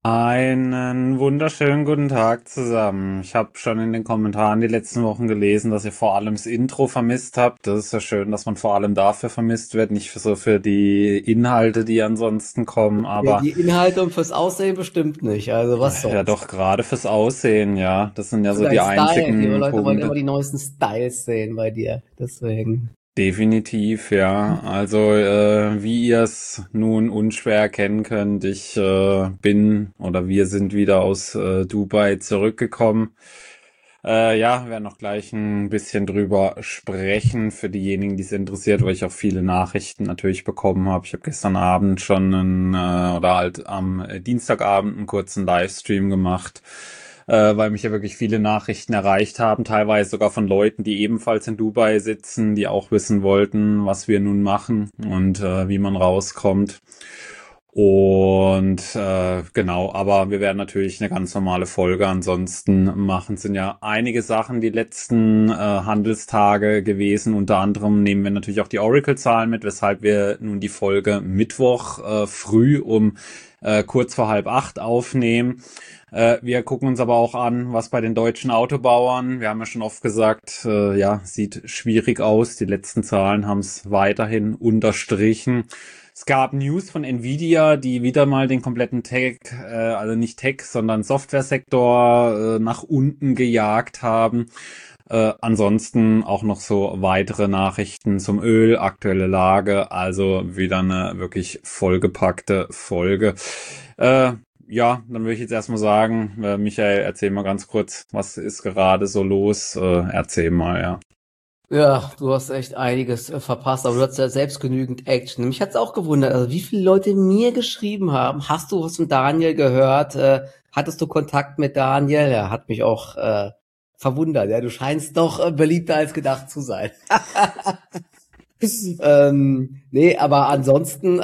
Einen wunderschönen guten Tag zusammen. Ich habe schon in den Kommentaren die letzten Wochen gelesen, dass ihr vor allem das Intro vermisst habt. Das ist ja schön, dass man vor allem dafür vermisst wird, nicht für die Inhalte, die ansonsten kommen. Ja, Aber die Inhalte und fürs Aussehen bestimmt nicht. Also was ja, sonst? doch gerade fürs Aussehen, ja. Das sind ja Für so die deinen Style. Die einzigen Leute wollen immer Punkte. die neuesten Styles sehen bei dir. Deswegen. Definitiv, ja. Also, wie ihr es nun unschwer erkennen könnt, ich bin oder wir sind wieder aus Dubai zurückgekommen. Ja, wir werden noch gleich ein bisschen drüber sprechen für diejenigen, die es interessiert, weil ich auch viele Nachrichten natürlich bekommen habe. Ich habe gestern Abend schon oder halt am Dienstagabend einen kurzen Livestream gemacht, weil mich ja wirklich viele Nachrichten erreicht haben, teilweise sogar von Leuten, die ebenfalls in Dubai sitzen, die auch wissen wollten, was wir nun machen und wie man rauskommt. Und genau, aber wir werden natürlich eine ganz normale Folge ansonsten machen. Sind ja einige Sachen die letzten Handelstage gewesen. Unter anderem nehmen wir natürlich auch die Oracle-Zahlen mit, weshalb wir nun die Folge Mittwoch früh um kurz vor 7:30 aufnehmen. Wir gucken uns aber auch an, was bei den deutschen Autobauern. Wir haben ja schon oft gesagt, ja, sieht schwierig aus. Die letzten Zahlen haben es weiterhin unterstrichen. Es gab News von Nvidia, die wieder mal den kompletten Tech, also nicht Tech, sondern Softwaresektor nach unten gejagt haben. Ansonsten auch noch so weitere Nachrichten zum Öl, aktuelle Lage, also wieder eine wirklich vollgepackte Folge. Ja, dann würde ich jetzt erstmal sagen, Michael, erzähl mal ganz kurz, was ist gerade so los? Erzähl mal, ja. Ja, du hast echt einiges verpasst, aber du hast ja selbst genügend Action. Mich hat's auch gewundert, also wie viele Leute mir geschrieben haben. Hast du was von Daniel gehört? Hattest du Kontakt mit Daniel? Er hat mich auch verwundert. Ja, du scheinst doch beliebter als gedacht zu sein. Nee, aber ansonsten,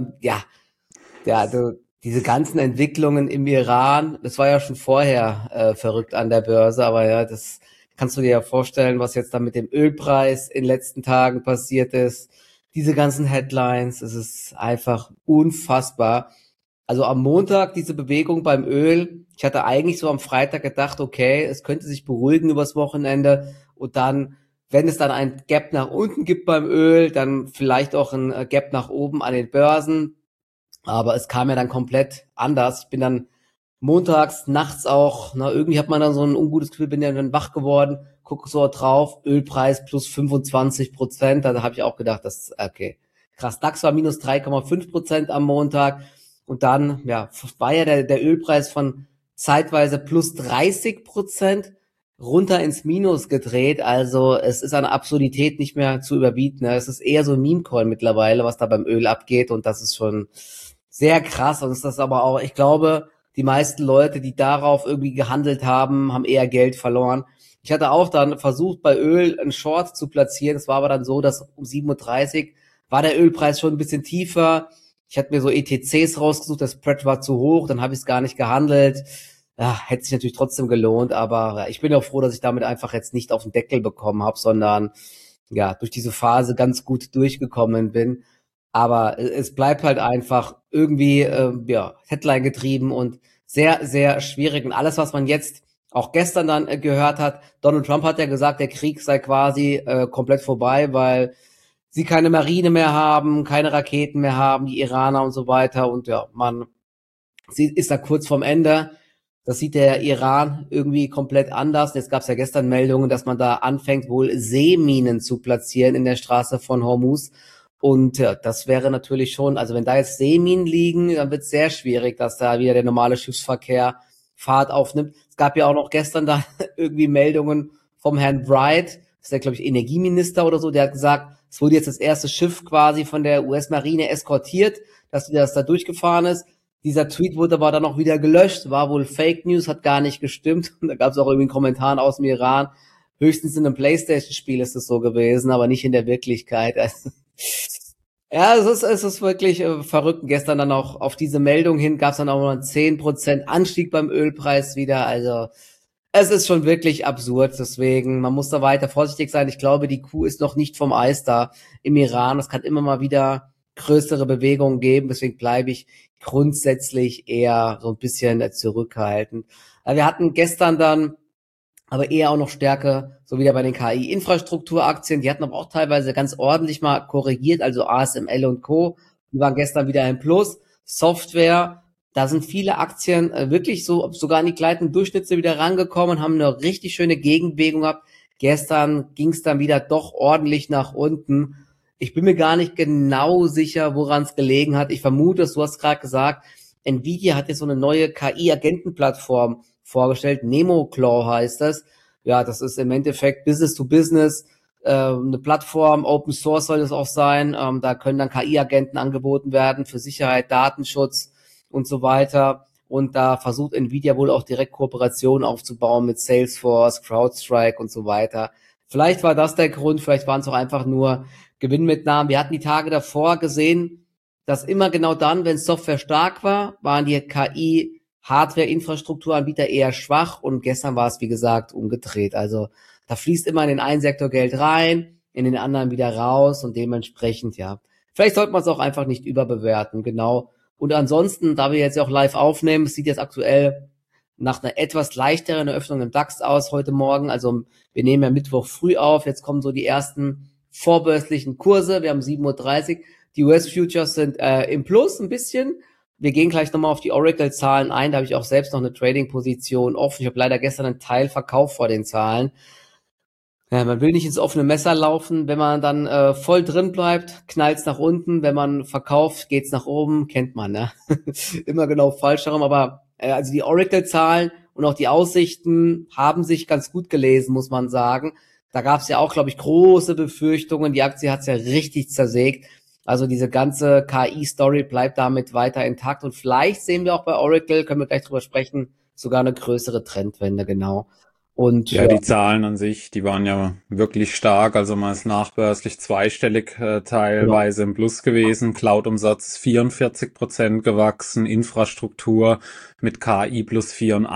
ja, diese ganzen Entwicklungen im Iran, das war ja schon vorher verrückt an der Börse, aber ja, das kannst du dir ja vorstellen, was jetzt da mit dem Ölpreis in den letzten Tagen passiert ist. Diese ganzen Headlines, es ist einfach unfassbar. Also am Montag diese Bewegung beim Öl. Ich hatte eigentlich so am Freitag gedacht, okay, es könnte sich beruhigen übers Wochenende und dann, wenn es dann ein Gap nach unten gibt beim Öl, dann vielleicht auch ein Gap nach oben an den Börsen. Aber es kam ja dann komplett anders. Ich bin dann montags, nachts auch, irgendwie hat man dann so ein ungutes Gefühl, bin ja dann wach geworden, gucke so drauf, Ölpreis plus 25%. Da habe ich auch gedacht, das ist okay. Krass, DAX war minus 3,5% am Montag. Und dann, ja, war ja der Ölpreis von zeitweise plus 30% runter ins Minus gedreht. Also es ist an Absurdität nicht mehr zu überbieten. Es ist eher so ein Meme-Coin mittlerweile, was da beim Öl abgeht. Und das ist schon sehr krass. Und ist das aber auch, ich glaube, die meisten Leute, die darauf irgendwie gehandelt haben, haben eher Geld verloren. Ich hatte auch dann versucht, bei Öl einen Short zu platzieren. Es war aber dann so, dass um 7:30 Uhr war der Ölpreis schon ein bisschen tiefer. Ich hatte mir so ETCs rausgesucht, der Spread war zu hoch, dann habe ich es gar nicht gehandelt. Ja, hätte sich natürlich trotzdem gelohnt, aber ja, ich bin auch froh, dass ich damit einfach jetzt nicht auf den Deckel bekommen habe, sondern ja, durch diese Phase ganz gut durchgekommen bin. Aber es bleibt halt einfach irgendwie ja, Headline getrieben und sehr, sehr schwierig. Und alles, was man jetzt auch gestern dann gehört hat, Donald Trump hat ja gesagt, der Krieg sei quasi komplett vorbei, weil sie keine Marine mehr haben, keine Raketen mehr haben, die Iraner und so weiter. Und ja, sie ist da kurz vorm Ende. Das sieht der Iran irgendwie komplett anders. Jetzt gab es ja gestern Meldungen, dass man da anfängt, wohl Seeminen zu platzieren in der Straße von Hormuz. Und ja, das wäre natürlich schon, also wenn da jetzt Seeminen liegen, dann wird es sehr schwierig, dass da wieder der normale Schiffsverkehr Fahrt aufnimmt. Es gab ja auch noch gestern da irgendwie Meldungen vom Herrn Bright, das ist der, glaube ich, Energieminister oder so, der hat gesagt, es wurde jetzt das erste Schiff quasi von der US-Marine eskortiert, dass das da durchgefahren ist. Dieser Tweet wurde aber dann auch wieder gelöscht, war wohl Fake News, hat gar nicht gestimmt. Und da gab es auch irgendwie einen Kommentar aus dem Iran. Höchstens in einem PlayStation-Spiel ist es so gewesen, aber nicht in der Wirklichkeit. Also, ja, es ist wirklich verrückt. Gestern dann auch auf diese Meldung hin gab es dann auch noch einen 10% Anstieg beim Ölpreis wieder. Also es ist schon wirklich absurd. Deswegen, man muss da weiter vorsichtig sein. Ich glaube, die Kuh ist noch nicht vom Eis da im Iran. Es kann immer mal wieder größere Bewegungen geben. Deswegen bleibe ich grundsätzlich eher so ein bisschen zurückhaltend. Wir hatten gestern dann aber eher auch noch stärker, so wieder bei den KI-Infrastrukturaktien. Die hatten aber auch teilweise ganz ordentlich mal korrigiert, also ASML und Co. Die waren gestern wieder im Plus. Software, da sind viele Aktien wirklich so sogar an die gleitenden Durchschnitte wieder rangekommen und haben eine richtig schöne Gegenbewegung gehabt. Gestern ging es dann wieder doch ordentlich nach unten. Ich bin mir gar nicht genau sicher, woran es gelegen hat. Ich vermute, du hast gerade gesagt, Nvidia hat jetzt so eine neue KI-Agentenplattform vorgestellt. NemoClaw heißt das. Ja, das ist im Endeffekt Business to Business, eine Plattform, Open Source soll es auch sein. Da können dann KI-Agenten angeboten werden für Sicherheit, Datenschutz und so weiter. Und da versucht Nvidia wohl auch direkt Kooperationen aufzubauen mit Salesforce, CrowdStrike und so weiter. Vielleicht war das der Grund, vielleicht waren es auch einfach nur Gewinnmitnahmen. Wir hatten die Tage davor gesehen, dass immer genau dann, wenn Software stark war, waren die KI-Hardware-Infrastrukturanbieter eher schwach und gestern war es, wie gesagt, umgedreht. Also da fließt immer in den einen Sektor Geld rein, in den anderen wieder raus und dementsprechend, ja. Vielleicht sollte man es auch einfach nicht überbewerten, genau. Und ansonsten, da wir jetzt ja auch live aufnehmen, es sieht jetzt aktuell nach einer etwas leichteren Eröffnung im DAX aus heute Morgen. Also wir nehmen ja Mittwoch früh auf, jetzt kommen so die ersten vorbörslichen Kurse. Wir haben 7:30 Uhr. Die US-Futures sind im Plus ein bisschen. Wir gehen gleich nochmal auf die Oracle-Zahlen ein. Da habe ich auch selbst noch eine Trading-Position offen. Ich habe leider gestern einen Teil verkauft vor den Zahlen. Ja, man will nicht ins offene Messer laufen. Wenn man dann voll drin bleibt, knallt's nach unten. Wenn man verkauft, geht's nach oben. Kennt man, ne? Immer genau falsch herum. Aber also die Oracle-Zahlen und auch die Aussichten haben sich ganz gut gelesen, muss man sagen. Da gab's ja auch, glaube ich, große Befürchtungen. Die Aktie hat's ja richtig zersägt. Also diese ganze KI-Story bleibt damit weiter intakt. Und vielleicht sehen wir auch bei Oracle, können wir gleich drüber sprechen, sogar eine größere Trendwende, genau. Und Ja, die Zahlen an sich, die waren ja wirklich stark. Also man ist nachbörslich zweistellig teilweise im Plus gewesen. Cloud-Umsatz 44% gewachsen, Infrastruktur mit KI plus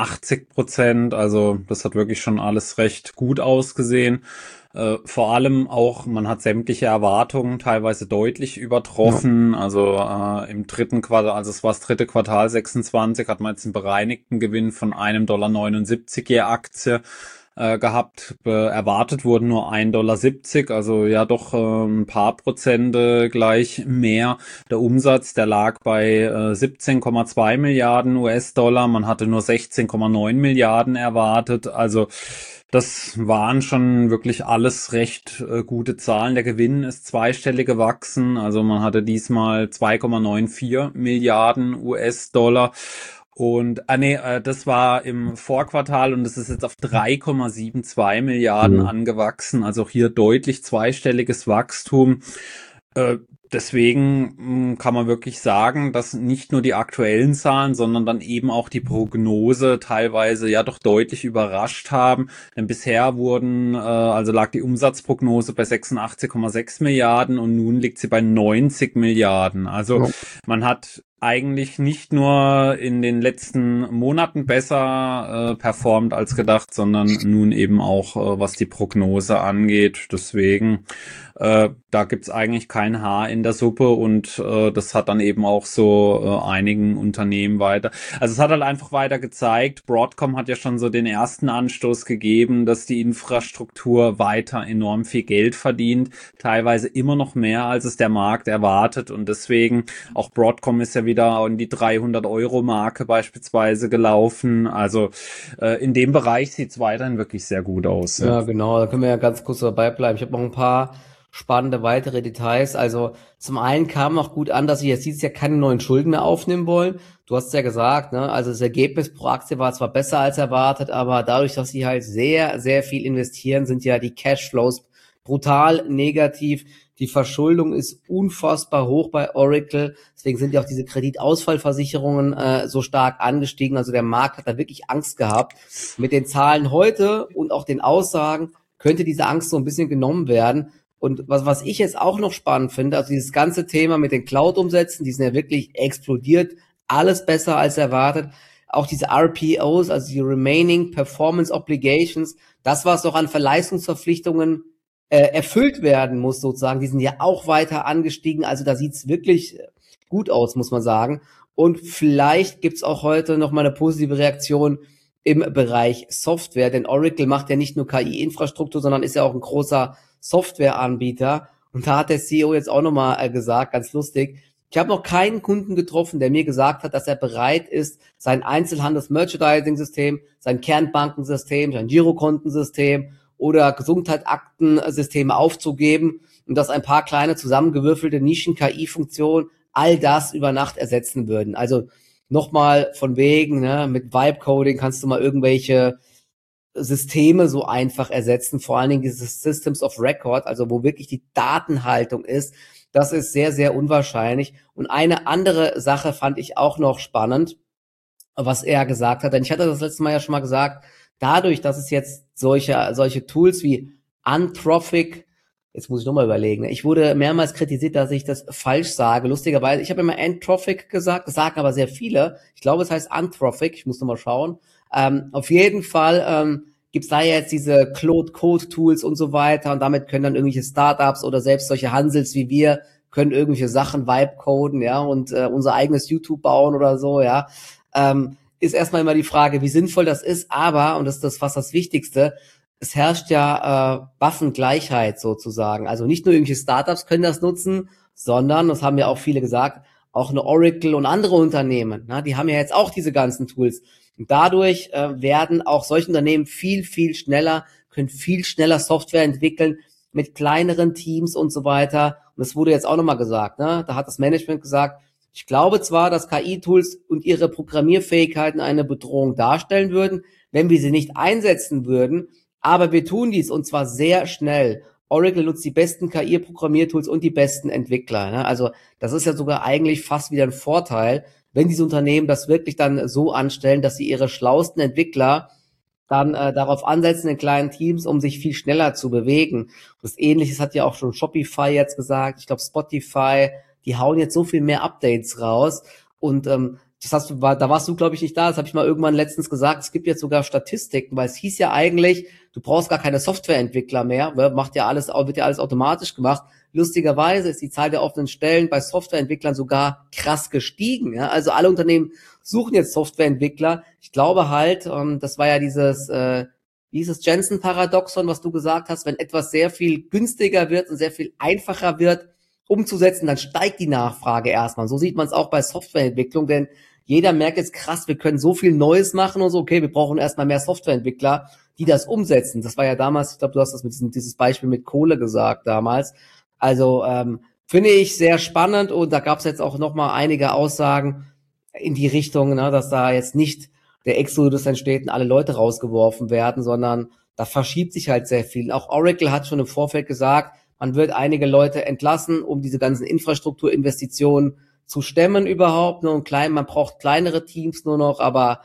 84%. Also das hat wirklich schon alles recht gut ausgesehen. Vor allem auch, man hat sämtliche Erwartungen teilweise deutlich übertroffen. Also im dritten Quartal, also es war das dritte Quartal 26, hat man jetzt einen bereinigten Gewinn von $1,79 je Aktie gehabt. Erwartet wurden nur $1,70, also ja doch ein paar Prozente gleich mehr. Der Umsatz, der lag bei 17,2 Milliarden US-Dollar. Man hatte nur 16,9 Milliarden erwartet. Also das waren schon wirklich alles recht gute Zahlen. Der Gewinn ist zweistellig gewachsen. Also man hatte diesmal 2,94 Milliarden US-Dollar. Und das war im Vorquartal und es ist jetzt auf 3,72 Milliarden angewachsen. Also auch hier deutlich zweistelliges Wachstum. Deswegen kann man wirklich sagen, dass nicht nur die aktuellen Zahlen, sondern dann eben auch die Prognose teilweise ja doch deutlich überrascht haben. Denn bisher lag die Umsatzprognose bei 86,6 Milliarden und nun liegt sie bei 90 Milliarden. Also man hat eigentlich nicht nur in den letzten Monaten besser performt als gedacht, sondern nun eben auch, was die Prognose angeht. Deswegen, da gibt's eigentlich kein Haar in der Suppe und das hat dann eben auch so einigen Unternehmen weiter. Also es hat halt einfach weiter gezeigt, Broadcom hat ja schon so den ersten Anstoß gegeben, dass die Infrastruktur weiter enorm viel Geld verdient, teilweise immer noch mehr, als es der Markt erwartet und deswegen, auch Broadcom ist ja wieder an die 300-Euro-Marke beispielsweise gelaufen. Also in dem Bereich sieht's weiterhin wirklich sehr gut aus. Ja, genau, da können wir ja ganz kurz dabei bleiben. Ich habe noch ein paar spannende weitere Details. Also zum einen kam noch gut an, dass sie jetzt dieses Jahr keine neuen Schulden mehr aufnehmen wollen. Du hast ja gesagt, ne? Also das Ergebnis pro Aktie war zwar besser als erwartet, aber dadurch, dass sie halt sehr, sehr viel investieren, sind ja die Cashflows brutal negativ. Die Verschuldung ist unfassbar hoch bei Oracle. Deswegen sind ja auch diese Kreditausfallversicherungen so stark angestiegen. Also der Markt hat da wirklich Angst gehabt. Mit den Zahlen heute und auch den Aussagen könnte diese Angst so ein bisschen genommen werden. Und was ich jetzt auch noch spannend finde, also dieses ganze Thema mit den Cloud-Umsätzen, die sind ja wirklich explodiert. Alles besser als erwartet. Auch diese RPOs, also die Remaining Performance Obligations, das, was noch an Verleistungsverpflichtungen erfüllt werden muss sozusagen, die sind ja auch weiter angestiegen. Also da sieht's wirklich gut aus, muss man sagen. Und vielleicht gibt's auch heute noch mal eine positive Reaktion im Bereich Software, denn Oracle macht ja nicht nur KI-Infrastruktur, sondern ist ja auch ein großer Softwareanbieter. Und da hat der CEO jetzt auch nochmal gesagt, ganz lustig, ich habe noch keinen Kunden getroffen, der mir gesagt hat, dass er bereit ist, sein Einzelhandels-Merchandising-System, sein Kernbankensystem, sein Girokontensystem oder Gesundheitsaktensysteme aufzugeben und dass ein paar kleine zusammengewürfelte Nischen-KI-Funktionen all das über Nacht ersetzen würden. Also nochmal von wegen, ne, mit Vibe-Coding kannst du mal irgendwelche Systeme so einfach ersetzen, vor allen Dingen dieses Systems of Record, also wo wirklich die Datenhaltung ist, das ist sehr, sehr unwahrscheinlich. Und eine andere Sache fand ich auch noch spannend, was er gesagt hat, denn ich hatte das letzte Mal ja schon mal gesagt, dadurch, dass es jetzt solche Tools wie Anthropic, jetzt muss ich nochmal überlegen, ich wurde mehrmals kritisiert, dass ich das falsch sage, lustigerweise, ich habe immer Anthropic gesagt, das sagen aber sehr viele, ich glaube, es heißt Anthropic, ich muss nochmal schauen, auf jeden Fall gibt's da jetzt diese Claude-Code-Tools und so weiter und damit können dann irgendwelche Startups oder selbst solche Hansels wie wir können irgendwelche Sachen Vibe-coden, ja, und unser eigenes YouTube bauen oder so, ja. Ist erstmal immer die Frage, wie sinnvoll das ist, aber, und das ist fast das Wichtigste, es herrscht ja Waffengleichheit sozusagen. Also nicht nur irgendwelche Startups können das nutzen, sondern, das haben ja auch viele gesagt, auch eine Oracle und andere Unternehmen, na, die haben ja jetzt auch diese ganzen Tools. Und dadurch werden auch solche Unternehmen viel, viel schneller, können viel schneller Software entwickeln mit kleineren Teams und so weiter. Und das wurde jetzt auch nochmal gesagt, ne? Da hat das Management gesagt, ich glaube zwar, dass KI-Tools und ihre Programmierfähigkeiten eine Bedrohung darstellen würden, wenn wir sie nicht einsetzen würden, aber wir tun dies und zwar sehr schnell. Oracle nutzt die besten KI-Programmiertools und die besten Entwickler, ne? Also das ist ja sogar eigentlich fast wieder ein Vorteil, wenn diese Unternehmen das wirklich dann so anstellen, dass sie ihre schlauesten Entwickler dann darauf ansetzen in kleinen Teams, um sich viel schneller zu bewegen. Das Ähnliches hat ja auch schon Shopify jetzt gesagt. Ich glaube Spotify, die hauen jetzt so viel mehr Updates raus. Und da warst du, glaube ich, nicht da. Das habe ich mal irgendwann letztens gesagt. Es gibt jetzt sogar Statistiken, weil es hieß ja eigentlich, du brauchst gar keine Softwareentwickler mehr. Wird ja alles automatisch gemacht. Lustigerweise ist die Zahl der offenen Stellen bei Softwareentwicklern sogar krass gestiegen. Ja? Also alle Unternehmen suchen jetzt Softwareentwickler. Ich glaube halt, das war ja dieses Jensen-Paradoxon, was du gesagt hast, wenn etwas sehr viel günstiger wird und sehr viel einfacher wird umzusetzen, dann steigt die Nachfrage erstmal. So sieht man es auch bei Softwareentwicklung, denn jeder merkt jetzt krass, wir können so viel Neues machen und so, okay, wir brauchen erstmal mehr Softwareentwickler, die das umsetzen. Das war ja damals, ich glaube, du hast das mit dieses Beispiel mit Kohle gesagt damals. Also finde ich sehr spannend und da gab es jetzt auch noch mal einige Aussagen in die Richtung, ne, dass da jetzt nicht der Exodus entsteht und alle Leute rausgeworfen werden, sondern da verschiebt sich halt sehr viel. Auch Oracle hat schon im Vorfeld gesagt, man wird einige Leute entlassen, um diese ganzen Infrastrukturinvestitionen zu stemmen überhaupt. Und man braucht kleinere Teams nur noch, aber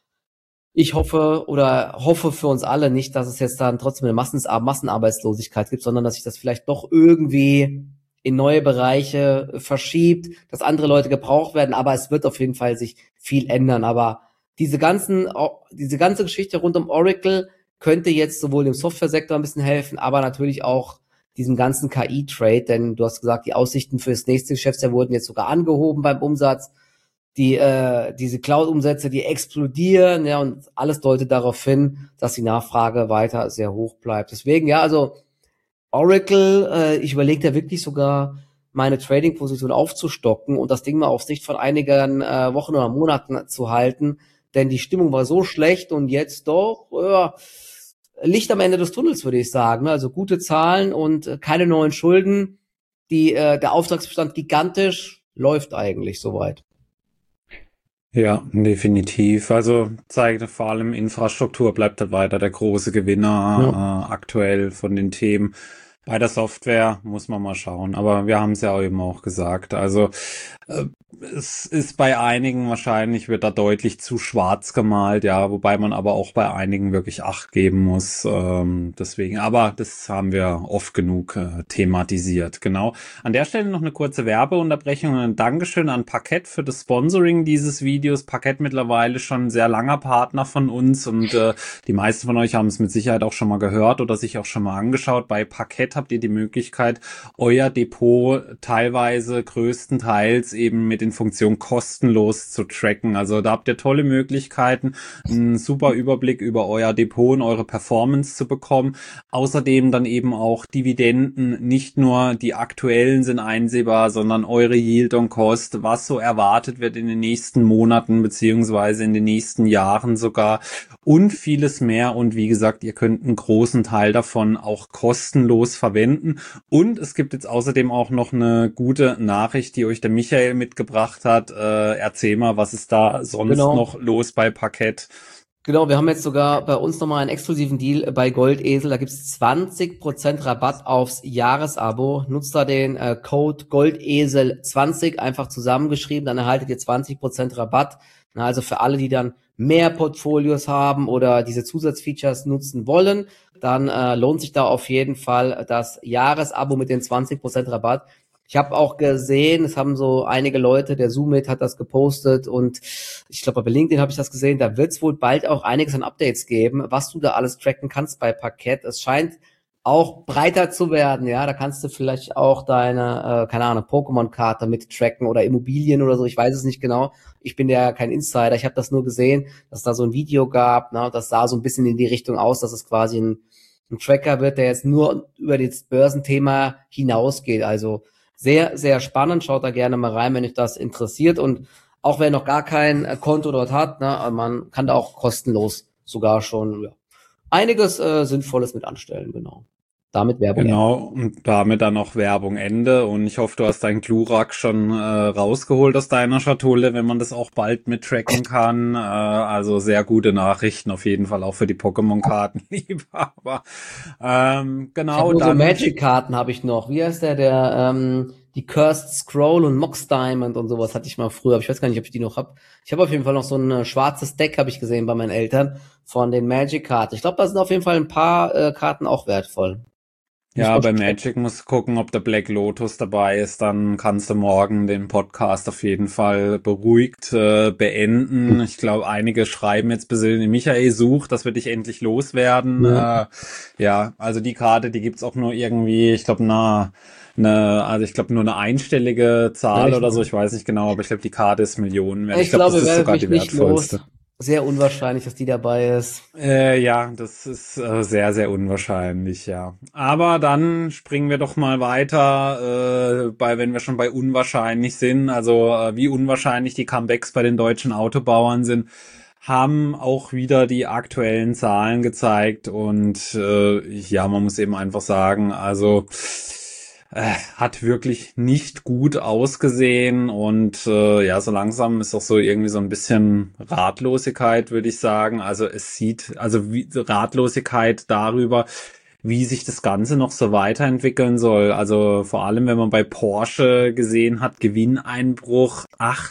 ich hoffe für uns alle nicht, dass es jetzt dann trotzdem eine Massenarbeitslosigkeit gibt, sondern dass sich das vielleicht doch irgendwie in neue Bereiche verschiebt, dass andere Leute gebraucht werden, aber es wird auf jeden Fall sich viel ändern. Aber diese ganze Geschichte rund um Oracle könnte jetzt sowohl dem Softwaresektor ein bisschen helfen, aber natürlich auch diesem ganzen KI-Trade, denn du hast gesagt, die Aussichten für das nächste Geschäftsjahr wurden jetzt sogar angehoben beim Umsatz. Diese Cloud-Umsätze, die explodieren, ja, und alles deutet darauf hin, dass die Nachfrage weiter sehr hoch bleibt. Deswegen, ja, also Oracle, ich überlege da wirklich sogar, meine Trading-Position aufzustocken und das Ding mal auf Sicht von einigen Wochen oder Monaten zu halten, denn die Stimmung war so schlecht und jetzt doch, Licht am Ende des Tunnels, würde ich sagen. Also gute Zahlen und keine neuen Schulden. Der Auftragsbestand gigantisch, läuft eigentlich soweit. Ja, definitiv. Also zeigt vor allem Infrastruktur bleibt halt weiter der große Gewinner aktuell von den Themen. Bei der Software muss man mal schauen, aber wir haben es ja eben auch gesagt. Also Äh, Es ist bei einigen wahrscheinlich, wird da deutlich zu schwarz gemalt, ja, wobei man aber auch bei einigen wirklich Acht geben muss. Deswegen, aber das haben wir oft genug thematisiert. Genau. An der Stelle noch eine kurze Werbeunterbrechung und ein Dankeschön an Parkett für das Sponsoring dieses Videos. Parkett mittlerweile schon ein sehr langer Partner von uns und die meisten von euch haben es mit Sicherheit auch schon mal gehört oder sich auch schon mal angeschaut. Bei Parkett habt ihr die Möglichkeit, euer Depot teilweise größtenteils eben mit den Funktionen kostenlos zu tracken. Also da habt ihr tolle Möglichkeiten, einen super Überblick über euer Depot und eure Performance zu bekommen. Außerdem dann eben auch Dividenden, nicht nur die aktuellen sind einsehbar, sondern eure Yield on Cost, was so erwartet wird in den nächsten Monaten beziehungsweise in den nächsten Jahren sogar und vieles mehr. Und wie gesagt, ihr könnt einen großen Teil davon auch kostenlos verwenden. Und es gibt jetzt außerdem auch noch eine gute Nachricht, die euch der Michael mitgebracht hat. Erzähl mal, was ist da sonst Genau. noch los bei Parkett? Genau, wir haben jetzt sogar bei uns nochmal einen exklusiven Deal bei Goldesel. Da gibt's 20% Rabatt aufs Jahresabo. Nutzt da den Code Goldesel20 einfach zusammengeschrieben, dann erhaltet ihr 20% Rabatt. Na, also für alle, die dann mehr Portfolios haben oder diese Zusatzfeatures nutzen wollen, dann lohnt sich da auf jeden Fall das Jahresabo mit den 20% Rabatt. Ich habe auch gesehen, es haben so einige Leute, der Zoomit hat das gepostet und ich glaube, bei LinkedIn habe ich das gesehen, da wird es wohl bald auch einiges an Updates geben, was du da alles tracken kannst bei Parkett. Es scheint auch breiter zu werden, ja, da kannst du vielleicht auch deine, keine Ahnung, Pokémon-Karte mit tracken oder Immobilien oder so, ich weiß es nicht genau. Ich bin ja kein Insider, ich habe das nur gesehen, dass da so ein Video gab, ne, das sah so ein bisschen in die Richtung aus, dass es quasi ein Tracker wird, der jetzt nur über das Börsenthema hinausgeht, also sehr, sehr spannend. Schaut da gerne mal rein, wenn euch das interessiert. Und auch wer noch gar kein Konto dort hat, ne, man kann da auch kostenlos sogar schon einiges Sinnvolles mit anstellen. Genau. Damit Werbung Ende. Genau, und damit dann auch Werbung Ende. Und ich hoffe, du hast deinen Glurak schon rausgeholt aus deiner Schatulle, wenn man das auch bald mit tracken kann. Also sehr gute Nachrichten auf jeden Fall auch für die Pokémon-Karten, Liebhaber. Ich habe Genau, nur so dann Magic-Karten habe ich noch. Wie heißt der die Cursed Scroll und Mox Diamond und sowas hatte ich mal früher. Aber ich weiß gar nicht, ob ich die noch hab. Ich habe auf jeden Fall noch so ein schwarzes Deck, habe ich gesehen bei meinen Eltern, von den Magic-Karten. Ich glaube, da sind auf jeden Fall ein paar Karten auch wertvoll. Muss ja, man bei schon checken. Magic musst du gucken, ob der Black Lotus dabei ist. Dann kannst du morgen den Podcast auf jeden Fall beruhigt beenden. Ich glaube, einige schreiben jetzt persönlich, Michael sucht, dass wir dich endlich loswerden. Ja. Ja, also die Karte, die gibt's auch nur irgendwie, ich glaube, also ich glaube nur eine einstellige Zahl Echt? oder so. Ich weiß nicht genau, aber ich glaube, die Karte ist Millionen wert. Ich Ich glaube, glaube, das ihr ist werdet sogar mich die nicht los. wertvollste. Sehr unwahrscheinlich, dass die dabei ist. Ja, das ist sehr, sehr unwahrscheinlich, ja. Aber dann springen wir doch mal weiter, wenn wir schon bei unwahrscheinlich sind, also wie unwahrscheinlich die Comebacks bei den deutschen Autobauern sind, haben auch wieder die aktuellen Zahlen gezeigt und ja, man muss eben einfach sagen, also hat wirklich nicht gut ausgesehen und ja, so langsam ist auch so irgendwie so ein bisschen Ratlosigkeit, würde ich sagen. Also es sieht, also wie, Ratlosigkeit darüber, wie sich das Ganze noch so weiterentwickeln soll. Also vor allem, wenn man bei Porsche gesehen hat, Gewinneinbruch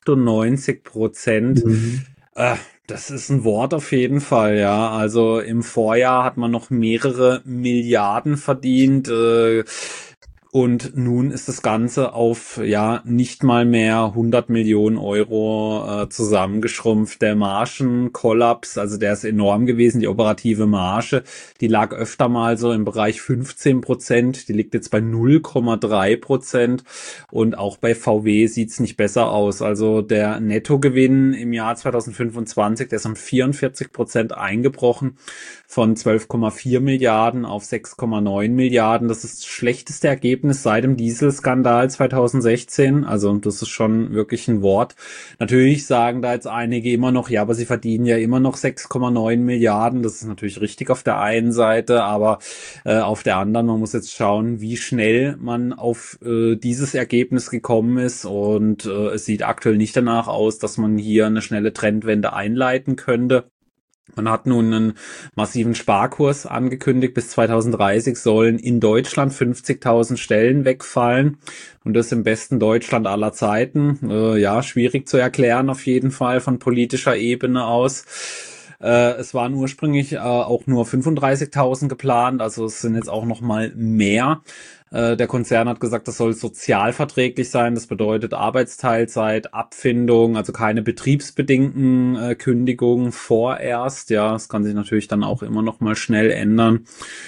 98%. Mhm. Äh, Das ist ein Wort auf jeden Fall, ja. Also im Vorjahr hat man noch mehrere Milliarden verdient. Und nun ist das Ganze auf, ja, nicht mal mehr 100 Millionen Euro zusammengeschrumpft. Der Margenkollaps, also der ist enorm gewesen, die operative Marge, die lag öfter mal so im Bereich 15%, die liegt jetzt bei 0,3% und auch bei VW sieht's nicht besser aus. Also der Nettogewinn im Jahr 2025, der ist um 44% eingebrochen von 12,4 Milliarden auf 6,9 Milliarden. Das ist das schlechteste Ergebnis seit dem Dieselskandal 2016. Also das ist schon wirklich ein Wort. Natürlich sagen da jetzt einige immer noch, ja, aber sie verdienen ja immer noch 6,9 Milliarden. Das ist natürlich richtig auf der einen Seite, aber auf der anderen, man muss jetzt schauen, wie schnell man auf dieses Ergebnis gekommen ist. Und es sieht aktuell nicht danach aus, dass man hier eine schnelle Trendwende einleiten könnte. Man hat nun einen massiven Sparkurs angekündigt. Bis 2030 sollen in Deutschland 50.000 Stellen wegfallen. Und das im besten Deutschland aller Zeiten. Ja, schwierig zu erklären auf jeden Fall von politischer Ebene aus. Es waren ursprünglich auch nur 35.000 geplant. Also es sind jetzt auch noch mal mehr. Der Konzern hat gesagt, das soll sozialverträglich sein. Das bedeutet Arbeitsteilzeit, Abfindung, also keine betriebsbedingten Kündigungen vorerst. Ja, das kann sich natürlich dann auch immer noch mal schnell ändern.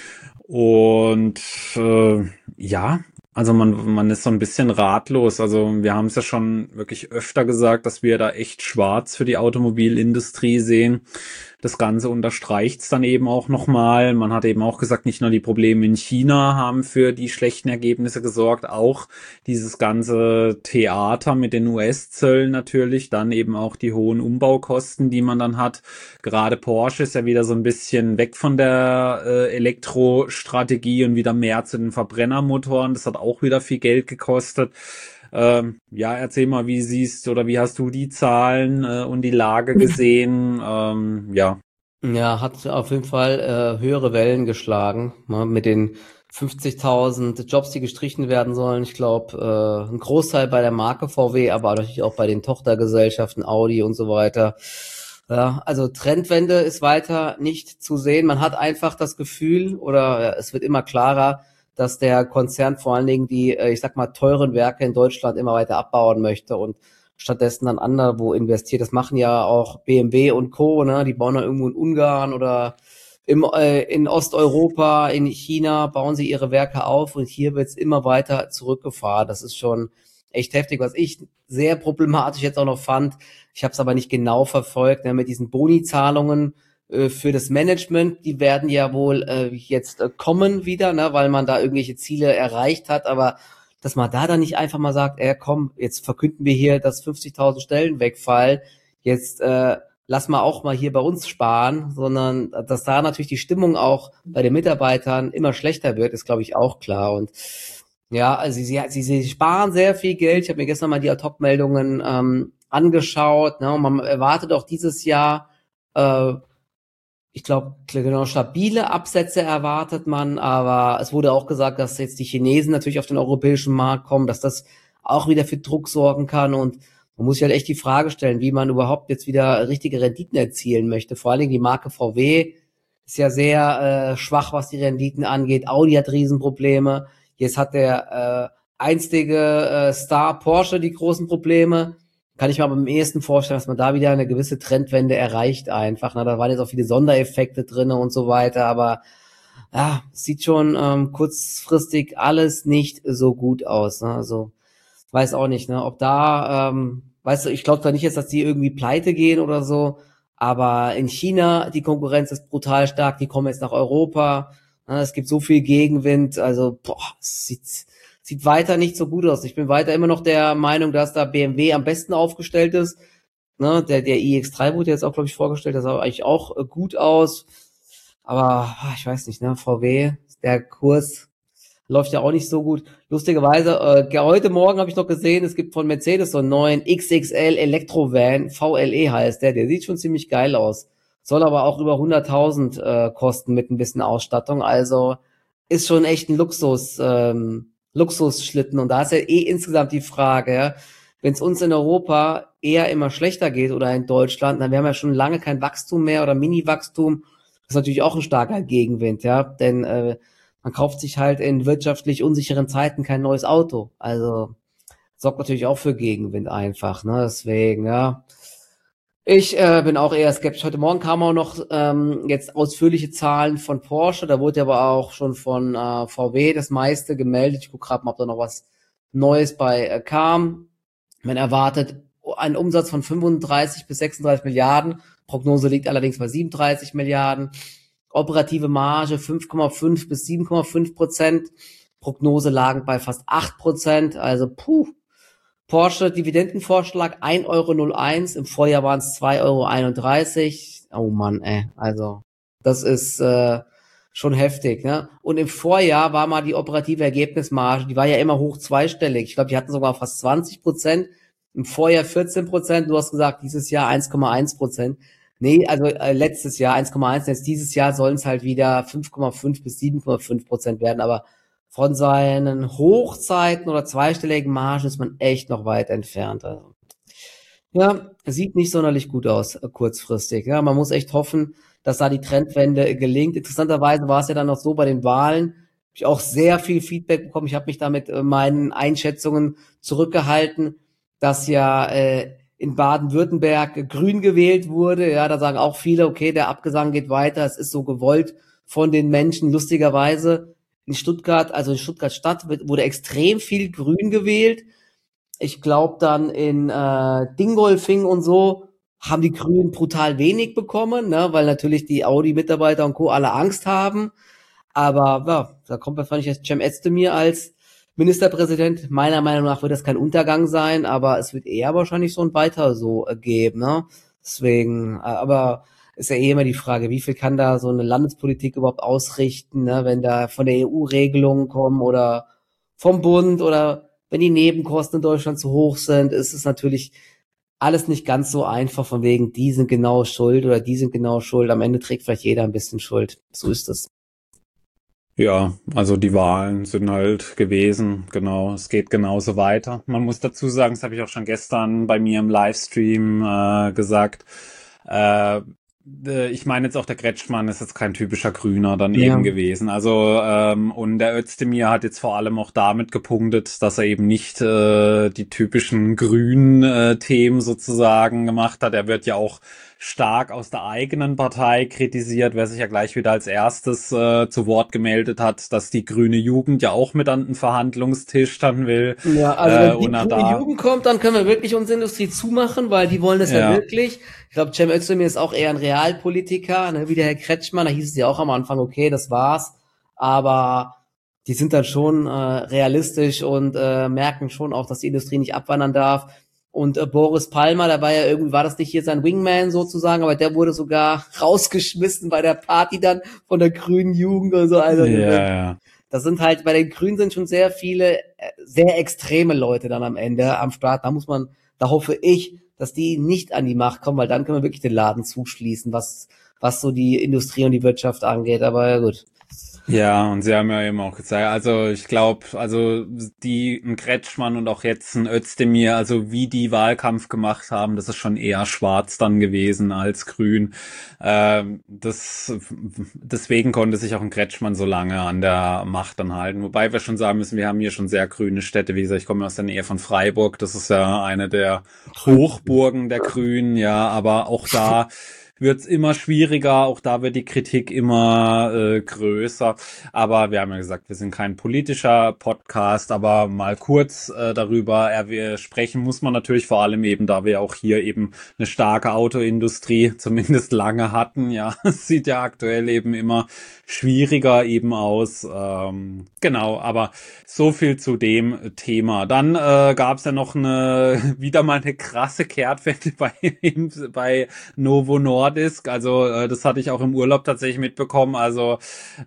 Und ja, also man ist so ein bisschen ratlos. Also wir haben es ja schon wirklich öfter gesagt, dass wir da echt schwarz für die Automobilindustrie sehen. Das Ganze unterstreicht es dann eben auch nochmal. Man hat eben auch gesagt, nicht nur die Probleme in China haben für die schlechten Ergebnisse gesorgt, auch dieses ganze Theater mit den US-Zöllen natürlich, dann eben auch die hohen Umbaukosten, die man dann hat. Gerade Porsche ist ja wieder so ein bisschen weg von der Elektrostrategie und wieder mehr zu den Verbrennermotoren. Das hat auch wieder viel Geld gekostet. Ja, erzähl mal, wie siehst oder wie hast du die Zahlen und die Lage gesehen? Ja. Ja, hat auf jeden Fall höhere Wellen geschlagen, ne, mit den 50.000 Jobs, die gestrichen werden sollen. Ich glaube, ein Großteil bei der Marke VW, aber natürlich auch bei den Tochtergesellschaften Audi und so weiter. Ja, also Trendwende ist weiter nicht zu sehen. Man hat einfach das Gefühl, oder ja, es wird immer klarer, dass der Konzern vor allen Dingen die, ich sag mal, teuren Werke in Deutschland immer weiter abbauen möchte und stattdessen dann anderswo investiert. Das machen ja auch BMW und Co., ne? Die bauen dann irgendwo in Ungarn oder in Osteuropa, in China bauen sie ihre Werke auf und hier wird's immer weiter zurückgefahren. Das ist schon echt heftig. Was ich sehr problematisch jetzt auch noch fand, ich habe es aber nicht genau verfolgt, ne, mit diesen Boni-Zahlungen für das Management, die werden ja wohl jetzt kommen wieder, ne, weil man da irgendwelche Ziele erreicht hat, aber dass man da dann nicht einfach mal sagt, komm, jetzt verkünden wir hier, dass 50.000 Stellen wegfallen, jetzt lass mal auch mal hier bei uns sparen, sondern dass da natürlich die Stimmung auch bei den Mitarbeitern immer schlechter wird, ist, glaube ich, auch klar. Und ja, also sie sparen sehr viel Geld. Ich habe mir gestern mal die Ad-Hoc-Meldungen angeschaut. Ne? Und man erwartet auch dieses Jahr, äh, ich glaube, genau, stabile Absätze erwartet man, aber es wurde auch gesagt, dass jetzt die Chinesen natürlich auf den europäischen Markt kommen, dass das auch wieder für Druck sorgen kann und man muss sich halt echt die Frage stellen, wie man überhaupt jetzt wieder richtige Renditen erzielen möchte. Vor allen Dingen die Marke VW ist ja sehr schwach, was die Renditen angeht. Audi hat Riesenprobleme. Jetzt hat der einstige Star Porsche die großen Probleme. Kann ich mir aber am ehesten vorstellen, dass man da wieder eine gewisse Trendwende erreicht einfach. Na, da waren jetzt auch viele Sondereffekte drin und so weiter, aber ja, sieht schon kurzfristig alles nicht so gut aus. Ne? Also weiß auch nicht, ne, ob da, weißt du, ich glaube da nicht jetzt, dass die irgendwie pleite gehen oder so, aber in China, die Konkurrenz ist brutal stark, die kommen jetzt nach Europa, ne, es gibt so viel Gegenwind, also boah, es sieht weiter nicht so gut aus. Ich bin weiter immer noch der Meinung, dass da BMW am besten aufgestellt ist. Ne, der iX3 wurde jetzt auch, glaube ich, vorgestellt, das sah eigentlich auch gut aus. Aber ich weiß nicht, ne, VW, der Kurs läuft ja auch nicht so gut. Lustigerweise, heute Morgen habe ich noch gesehen, es gibt von Mercedes so einen neuen XXL Elektrovan, VLE heißt der sieht schon ziemlich geil aus. Soll aber auch über 100.000 kosten mit ein bisschen Ausstattung, also ist schon echt ein Luxusschlitten und da ist ja insgesamt die Frage, ja, wenn es uns in Europa eher immer schlechter geht oder in Deutschland, dann wir haben ja schon lange kein Wachstum mehr oder Mini-Wachstum, das ist natürlich auch ein starker Gegenwind, ja, denn man kauft sich halt in wirtschaftlich unsicheren Zeiten kein neues Auto. Also sorgt natürlich auch für Gegenwind einfach, ne? Deswegen, ja. Ich bin auch eher skeptisch. Heute Morgen kamen auch noch jetzt ausführliche Zahlen von Porsche. Da wurde aber auch schon von VW das meiste gemeldet. Ich gucke gerade mal, ob da noch was Neues bei kam. Man erwartet einen Umsatz von 35 bis 36 Milliarden. Prognose liegt allerdings bei 37 Milliarden. Operative Marge 5,5 bis 7,5%. Prognose lagen bei fast 8%. Also Porsche Dividendenvorschlag 1,01 €. Im Vorjahr waren es 2,31 €. Oh Mann, also das ist schon heftig, ne? Und im Vorjahr war mal die operative Ergebnismarge, die war ja immer hoch zweistellig. Ich glaube, die hatten sogar fast 20%. Im Vorjahr 14%. Du hast gesagt, dieses Jahr 1,1%. Nee, also letztes Jahr 1,1, jetzt dieses Jahr sollen es halt wieder 5,5 bis 7,5% werden, aber von seinen Hochzeiten oder zweistelligen Margen ist man echt noch weit entfernt. Also, ja, sieht nicht sonderlich gut aus, kurzfristig. Ja, man muss echt hoffen, dass da die Trendwende gelingt. Interessanterweise war es ja dann noch so bei den Wahlen, habe ich auch sehr viel Feedback bekommen. Ich habe mich da mit meinen Einschätzungen zurückgehalten, dass ja in Baden-Württemberg grün gewählt wurde. Ja, da sagen auch viele, okay, der Abgesang geht weiter. Es ist so gewollt von den Menschen. Lustigerweise in Stuttgart, also in Stuttgart Stadt, wurde extrem viel grün gewählt. Ich glaube dann in Dingolfing und so haben die Grünen brutal wenig bekommen, ne, weil natürlich die Audi-Mitarbeiter und Co. alle Angst haben. Aber ja, da kommt wahrscheinlich jetzt Cem Özdemir als Ministerpräsident. Meiner Meinung nach wird das kein Untergang sein, aber es wird eher wahrscheinlich so ein Weiter so geben, ne? Deswegen, aber ist ja eh immer die Frage, wie viel kann da so eine Landespolitik überhaupt ausrichten, ne, wenn da von der EU Regelungen kommen oder vom Bund oder wenn die Nebenkosten in Deutschland zu hoch sind, ist es natürlich alles nicht ganz so einfach von wegen, die sind genau schuld oder die sind genau schuld. Am Ende trägt vielleicht jeder ein bisschen Schuld. So ist es. Ja, also die Wahlen sind halt gewesen, genau, es geht genauso weiter. Man muss dazu sagen, das habe ich auch schon gestern bei mir im Livestream gesagt, äh, ich meine jetzt auch der Kretschmann ist jetzt kein typischer Grüner dann Ja. eben gewesen. Also und der Özdemir hat jetzt vor allem auch damit gepunktet, dass er eben nicht die typischen grünen Themen sozusagen gemacht hat. Er wird ja auch stark aus der eigenen Partei kritisiert, wer sich ja gleich wieder als erstes zu Wort gemeldet hat, dass die grüne Jugend ja auch mit an den Verhandlungstisch dann will. Ja, also wenn die Und grüne da, Jugend kommt, dann können wir wirklich unsere Industrie zumachen, weil die wollen das ja ja, wirklich. Ich glaube, Cem Özdemir ist auch eher ein Realpolitiker, ne, wie der Herr Kretschmann. Da hieß es ja auch am Anfang, okay, das war's. Aber die sind dann schon realistisch und merken schon auch, dass die Industrie nicht abwandern darf. Und Boris Palmer, da war ja irgendwie, war das nicht hier sein Wingman sozusagen, aber der wurde sogar rausgeschmissen bei der Party dann von der grünen Jugend und so. Also ja, das sind halt, bei den Grünen sind schon sehr viele, sehr extreme Leute dann am Ende am Start. Da hoffe ich, dass die nicht an die Macht kommen, weil dann können wir wirklich den Laden zuschließen, was so die Industrie und die Wirtschaft angeht. Aber ja gut. ja, und sie haben ja eben auch gezeigt, also ich glaube, also ein Kretschmann und auch jetzt ein Özdemir, also wie die Wahlkampf gemacht haben, das ist schon eher schwarz dann gewesen als grün. Deswegen konnte sich auch ein Kretschmann so lange an der Macht dann halten. Wobei wir schon sagen müssen, wir haben hier schon sehr grüne Städte. Wie gesagt, ich komme aus der Nähe von Freiburg. Das ist ja eine der Hochburgen der Grünen, ja, aber auch da wird's immer schwieriger, auch da wird die Kritik immer größer. Aber wir haben ja gesagt, wir sind kein politischer Podcast, aber mal kurz darüber wir sprechen muss man natürlich vor allem eben, da wir auch hier eben eine starke Autoindustrie zumindest lange hatten. Ja, es sieht ja aktuell eben immer schwieriger eben aus. Genau, aber so viel zu dem Thema. Dann gab's ja noch wieder mal eine krasse Kehrtwende bei Novo Nordisk. Also das hatte ich auch im Urlaub tatsächlich mitbekommen. Also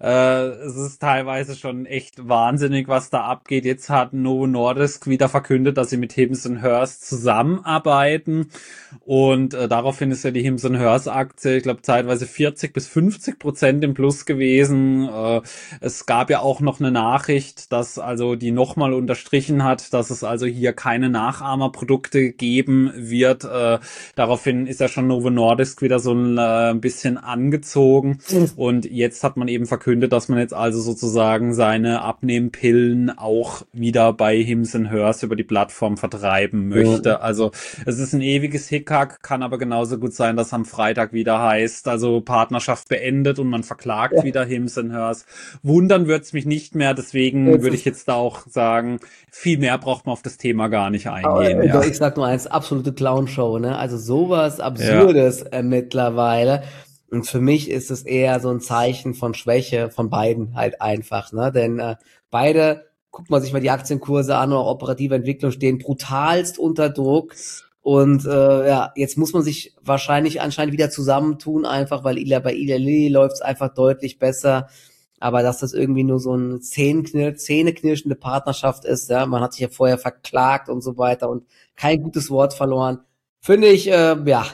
es ist teilweise schon echt wahnsinnig, was da abgeht. Jetzt hat Novo Nordisk wieder verkündet, dass sie mit Hims Hers zusammenarbeiten. Und daraufhin ist ja die Hims Hers Aktie, ich glaube, zeitweise 40-50% im Plus gewesen. Es gab ja auch noch eine Nachricht, dass also die nochmal unterstrichen hat, dass es also hier keine Nachahmerprodukte geben wird. Daraufhin ist ja schon Novo Nordisk wieder so ein bisschen angezogen. Und jetzt hat man eben verkündet, dass man jetzt also sozusagen seine Abnehmpillen auch wieder bei Hims Hers über die Plattform vertreiben möchte. Ja. Also es ist ein ewiges Hickhack, kann aber genauso gut sein, dass am Freitag wieder heißt, also Partnerschaft beendet und man verklagt wieder Hims Hers. Wundern wird's mich nicht mehr, deswegen würde ich jetzt da auch sagen, viel mehr braucht man auf das Thema gar nicht eingehen. Ja. Ich sag nur eins, absolute Clownshow, ne? Also sowas Absurdes mittlerweile. Und für mich ist es eher so ein Zeichen von Schwäche von beiden halt einfach, ne? Denn beide, guckt man sich mal die Aktienkurse an oder auch operative Entwicklung, stehen brutalst unter Druck. Und ja, jetzt muss man sich wahrscheinlich anscheinend wieder zusammentun, einfach weil bei Eli Lilly läuft's einfach deutlich besser. Aber dass das irgendwie nur so eine zähneknirschende Partnerschaft ist, ja, man hat sich ja vorher verklagt und so weiter und kein gutes Wort verloren, finde ich, ja,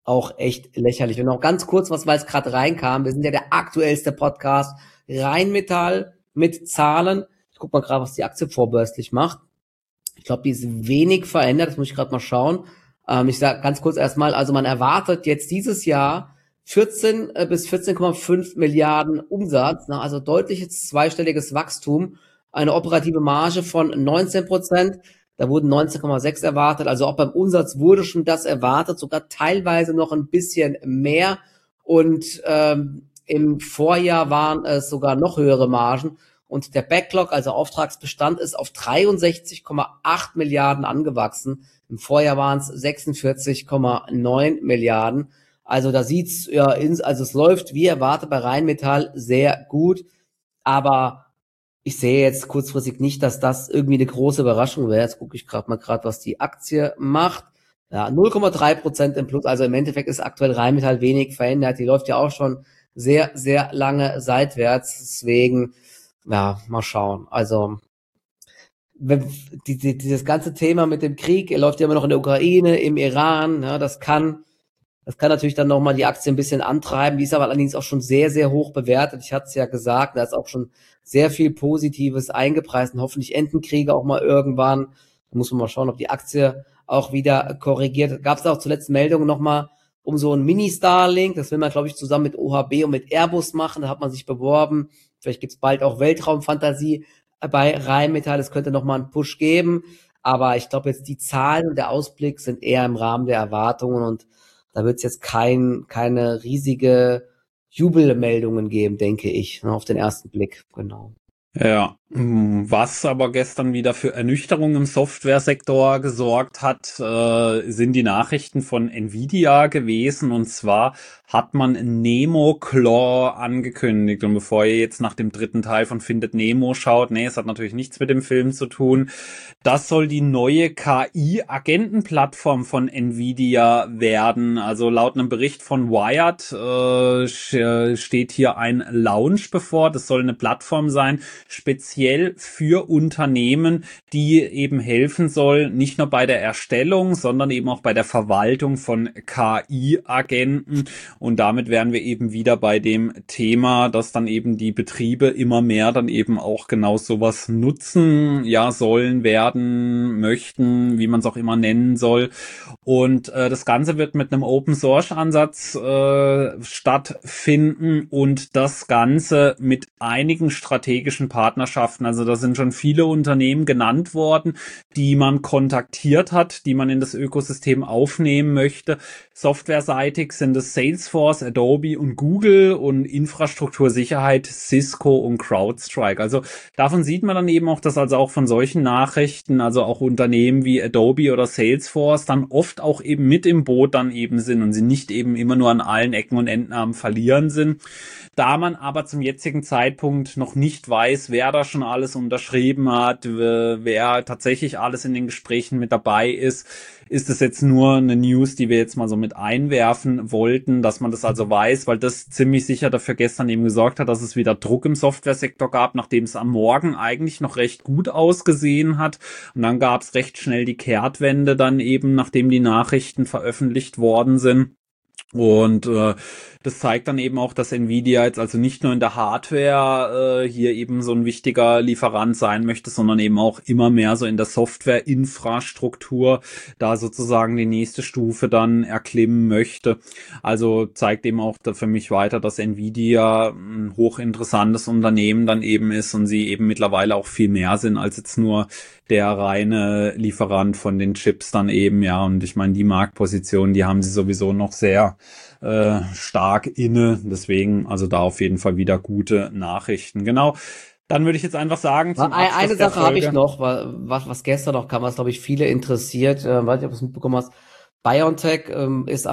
auch echt lächerlich. Und noch ganz kurz, weil es gerade reinkam, wir sind ja der aktuellste Podcast, Rheinmetall mit Zahlen. Ich guck mal gerade, was die Aktie vorbörslich macht. Ich glaube, die ist wenig verändert, das muss ich gerade mal schauen. Ich sage ganz kurz erstmal, also man erwartet jetzt dieses Jahr 14 bis 14,5 Milliarden Umsatz, ne? Also deutliches zweistelliges Wachstum, eine operative Marge von 19%, da wurden 19,6 erwartet, also auch beim Umsatz wurde schon das erwartet, sogar teilweise noch ein bisschen mehr und im Vorjahr waren es sogar noch höhere Margen und der Backlog, also Auftragsbestand, ist auf 63,8 Milliarden angewachsen. Im Vorjahr waren es 46,9 Milliarden. Also da sieht's ja, also es läuft wie erwartet bei Rheinmetall sehr gut, aber ich sehe jetzt kurzfristig nicht, dass das irgendwie eine große Überraschung wäre. Jetzt gucke ich gerade mal, was die Aktie macht. Ja, 0,3% im Plus. Also im Endeffekt ist aktuell Rheinmetall wenig verändert. Die läuft ja auch schon sehr, sehr lange seitwärts. Deswegen, ja, mal schauen. Also dieses ganze Thema mit dem Krieg, er läuft ja immer noch in der Ukraine, im Iran, ja, das kann natürlich dann nochmal die Aktie ein bisschen antreiben. Die ist aber allerdings auch schon sehr, sehr hoch bewertet. Ich hatte es ja gesagt, da ist auch schon sehr viel Positives eingepreist und hoffentlich enden Kriege auch mal irgendwann. Da muss man mal schauen, ob die Aktie auch wieder korrigiert. Gab es auch zuletzt Meldungen nochmal um so ein Mini-Starlink. Das will man, glaube ich, zusammen mit OHB und mit Airbus machen. Da hat man sich beworben. Vielleicht gibt es bald auch Weltraumfantasie bei Rheinmetall. Es könnte nochmal einen Push geben. Aber ich glaube jetzt, die Zahlen und der Ausblick sind eher im Rahmen der Erwartungen und da wird es jetzt keine riesige Jubelmeldungen geben, denke ich, ne, auf den ersten Blick. Genau. Ja, was aber gestern wieder für Ernüchterung im Softwaresektor gesorgt hat, sind die Nachrichten von Nvidia gewesen. Und zwar hat man Nemo Claw angekündigt. Und bevor ihr jetzt nach dem dritten Teil von Findet Nemo schaut, nee, es hat natürlich nichts mit dem Film zu tun. Das soll die neue KI-Agentenplattform von Nvidia werden. Also laut einem Bericht von Wired steht hier ein Launch bevor. Das soll eine Plattform sein, speziell für Unternehmen, die eben helfen soll, nicht nur bei der Erstellung, sondern eben auch bei der Verwaltung von KI-Agenten. Und damit wären wir eben wieder bei dem Thema, dass dann eben die Betriebe immer mehr dann eben auch genau sowas nutzen, ja, sollen, werden, möchten, wie man es auch immer nennen soll. Und das Ganze wird mit einem Open-Source-Ansatz stattfinden und das Ganze mit einigen strategischen Partnerschaften. Also da sind schon viele Unternehmen genannt worden, die man kontaktiert hat, die man in das Ökosystem aufnehmen möchte. Softwareseitig sind es Salesforce, Adobe und Google und Infrastruktursicherheit Cisco und CrowdStrike. Also davon sieht man dann eben auch, dass also auch von solchen Nachrichten, also auch Unternehmen wie Adobe oder Salesforce dann oft auch eben mit im Boot dann eben sind und sie nicht eben immer nur an allen Ecken und Enden am Verlieren sind. Da man aber zum jetzigen Zeitpunkt noch nicht weiß, wer da schon alles unterschrieben hat, wer tatsächlich alles in den Gesprächen mit dabei ist es jetzt nur eine News, die wir jetzt mal so mit einwerfen wollten, dass man das also weiß, weil das ziemlich sicher dafür gestern eben gesorgt hat, dass es wieder Druck im Softwaresektor gab, nachdem es am Morgen eigentlich noch recht gut ausgesehen hat. Und dann gab es recht schnell die Kehrtwende dann eben, nachdem die Nachrichten veröffentlicht worden sind. Und das zeigt dann eben auch, dass Nvidia jetzt also nicht nur in der Hardware hier eben so ein wichtiger Lieferant sein möchte, sondern eben auch immer mehr so in der Softwareinfrastruktur da sozusagen die nächste Stufe dann erklimmen möchte. Also zeigt eben auch da für mich weiter, dass Nvidia ein hochinteressantes Unternehmen dann eben ist und sie eben mittlerweile auch viel mehr sind als jetzt nur der reine Lieferant von den Chips dann eben, ja. Und ich meine, die Marktposition, die haben sie sowieso noch sehr stark inne. Deswegen, also da auf jeden Fall wieder gute Nachrichten. Genau. Dann würde ich jetzt einfach sagen, zum Abschluss eine Sache habe ich noch, was gestern noch kam, was glaube ich viele interessiert, weiß nicht, ob du es mitbekommen hast. BioNTech ist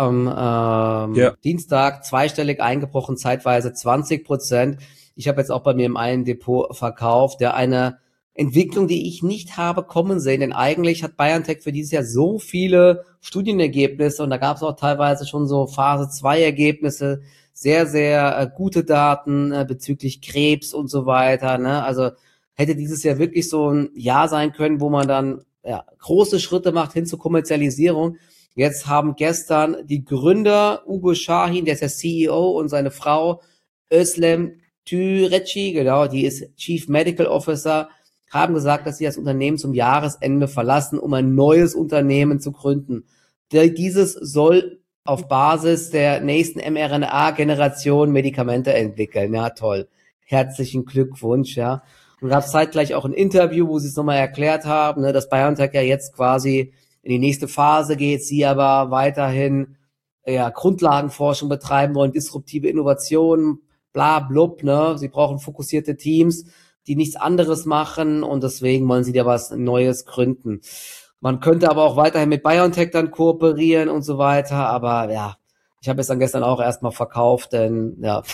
am Dienstag zweistellig eingebrochen, zeitweise 20%. Ich habe jetzt auch bei mir im einen Depot verkauft, der eine Entwicklung, die ich nicht habe kommen sehen, denn eigentlich hat BioNTech für dieses Jahr so viele Studienergebnisse und da gab es auch teilweise schon so Phase 2 Ergebnisse, sehr, sehr gute Daten bezüglich Krebs und so weiter, ne? Also hätte dieses Jahr wirklich so ein Jahr sein können, wo man dann große Schritte macht hin zur Kommerzialisierung. Jetzt haben gestern die Gründer, Ugo Şahin, der ist der CEO, und seine Frau Özlem Türeci, genau, die ist Chief Medical Officer, haben gesagt, dass sie das Unternehmen zum Jahresende verlassen, um ein neues Unternehmen zu gründen. Dieses soll auf Basis der nächsten mRNA-Generation Medikamente entwickeln. Ja, toll. Herzlichen Glückwunsch, ja. Und gab es zeitgleich auch ein Interview, wo sie es nochmal erklärt haben, ne, dass BioNTech ja jetzt quasi in die nächste Phase geht, sie aber weiterhin ja, Grundlagenforschung betreiben wollen, disruptive Innovationen, bla blub, ne? Sie brauchen fokussierte Teams, die nichts anderes machen, und deswegen wollen sie da was Neues gründen. Man könnte aber auch weiterhin mit BioNTech dann kooperieren und so weiter, aber ja, ich habe es dann gestern auch erstmal verkauft, denn ja,